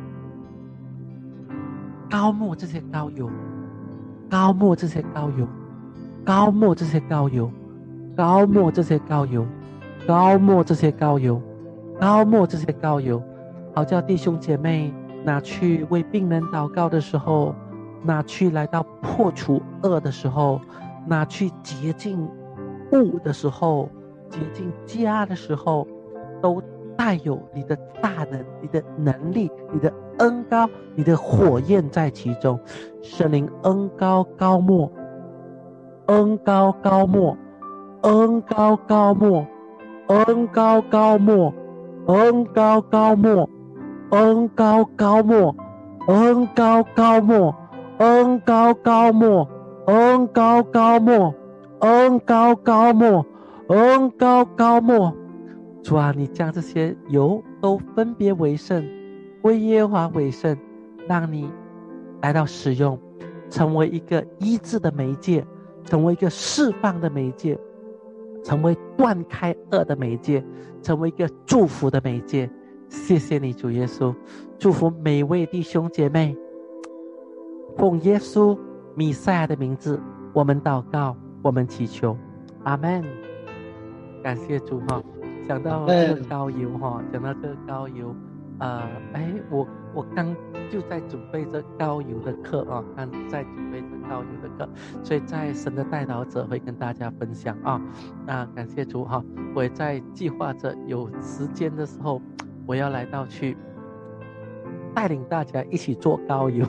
膏抹这些膏油，膏抹这些膏油，膏抹这些膏油，膏抹这些膏油，膏抹这些膏油，膏抹这些膏油，好叫弟兄姐妹拿去为病人祷告的时候，拿去来到破除恶的时候，拿去洁净物的时候，洁净家的时候，都带有你的大能、你的能力、你的恩膏、你的火焰在其中。圣灵恩膏膏抹，恩膏膏抹，恩膏膏抹，恩膏膏抹，恩膏膏抹，恩膏膏抹，恩膏膏抹，恩膏膏抹，恩膏膏抹，恩膏膏抹，恩膏膏抹。主啊，你将这些油都分别为圣，为耶和华为圣，让你来到使用，成为一个医治的媒介，成为一个释放的媒介，成为断开恶的媒介，成为一个祝福的媒介。谢谢你，主耶稣，祝福每位弟兄姐妹，奉耶稣弥赛亚的名字，我们祷告，我们祈求，阿们。感谢主哈。讲到这个膏油哈，讲到这个膏油，呃，哎，我我刚就在准备这膏油的课啊，刚在准备这膏油的课，所以在神的代祷者会跟大家分享啊。那感谢主哈，我也在计划着有时间的时候，我要来到去带领大家一起做膏油。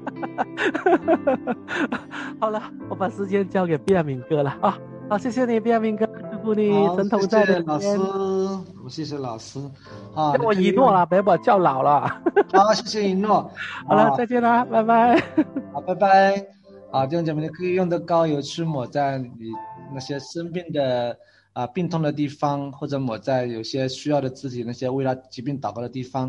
好了，我把时间交给便敏哥了啊。好，谢谢你，便敏哥。祝福你神同在的谢谢老师，我们谢谢老师。啊， 叫我一诺了，别把我叫老了。 好，谢谢一诺。 好了，再见啦，拜拜。 好，拜拜。啊，弟兄姐妹，你可以用的膏油去抹在你那些生病的啊病痛的地方，或者抹在有些需要的肢体那些为了疾病祷告的地方。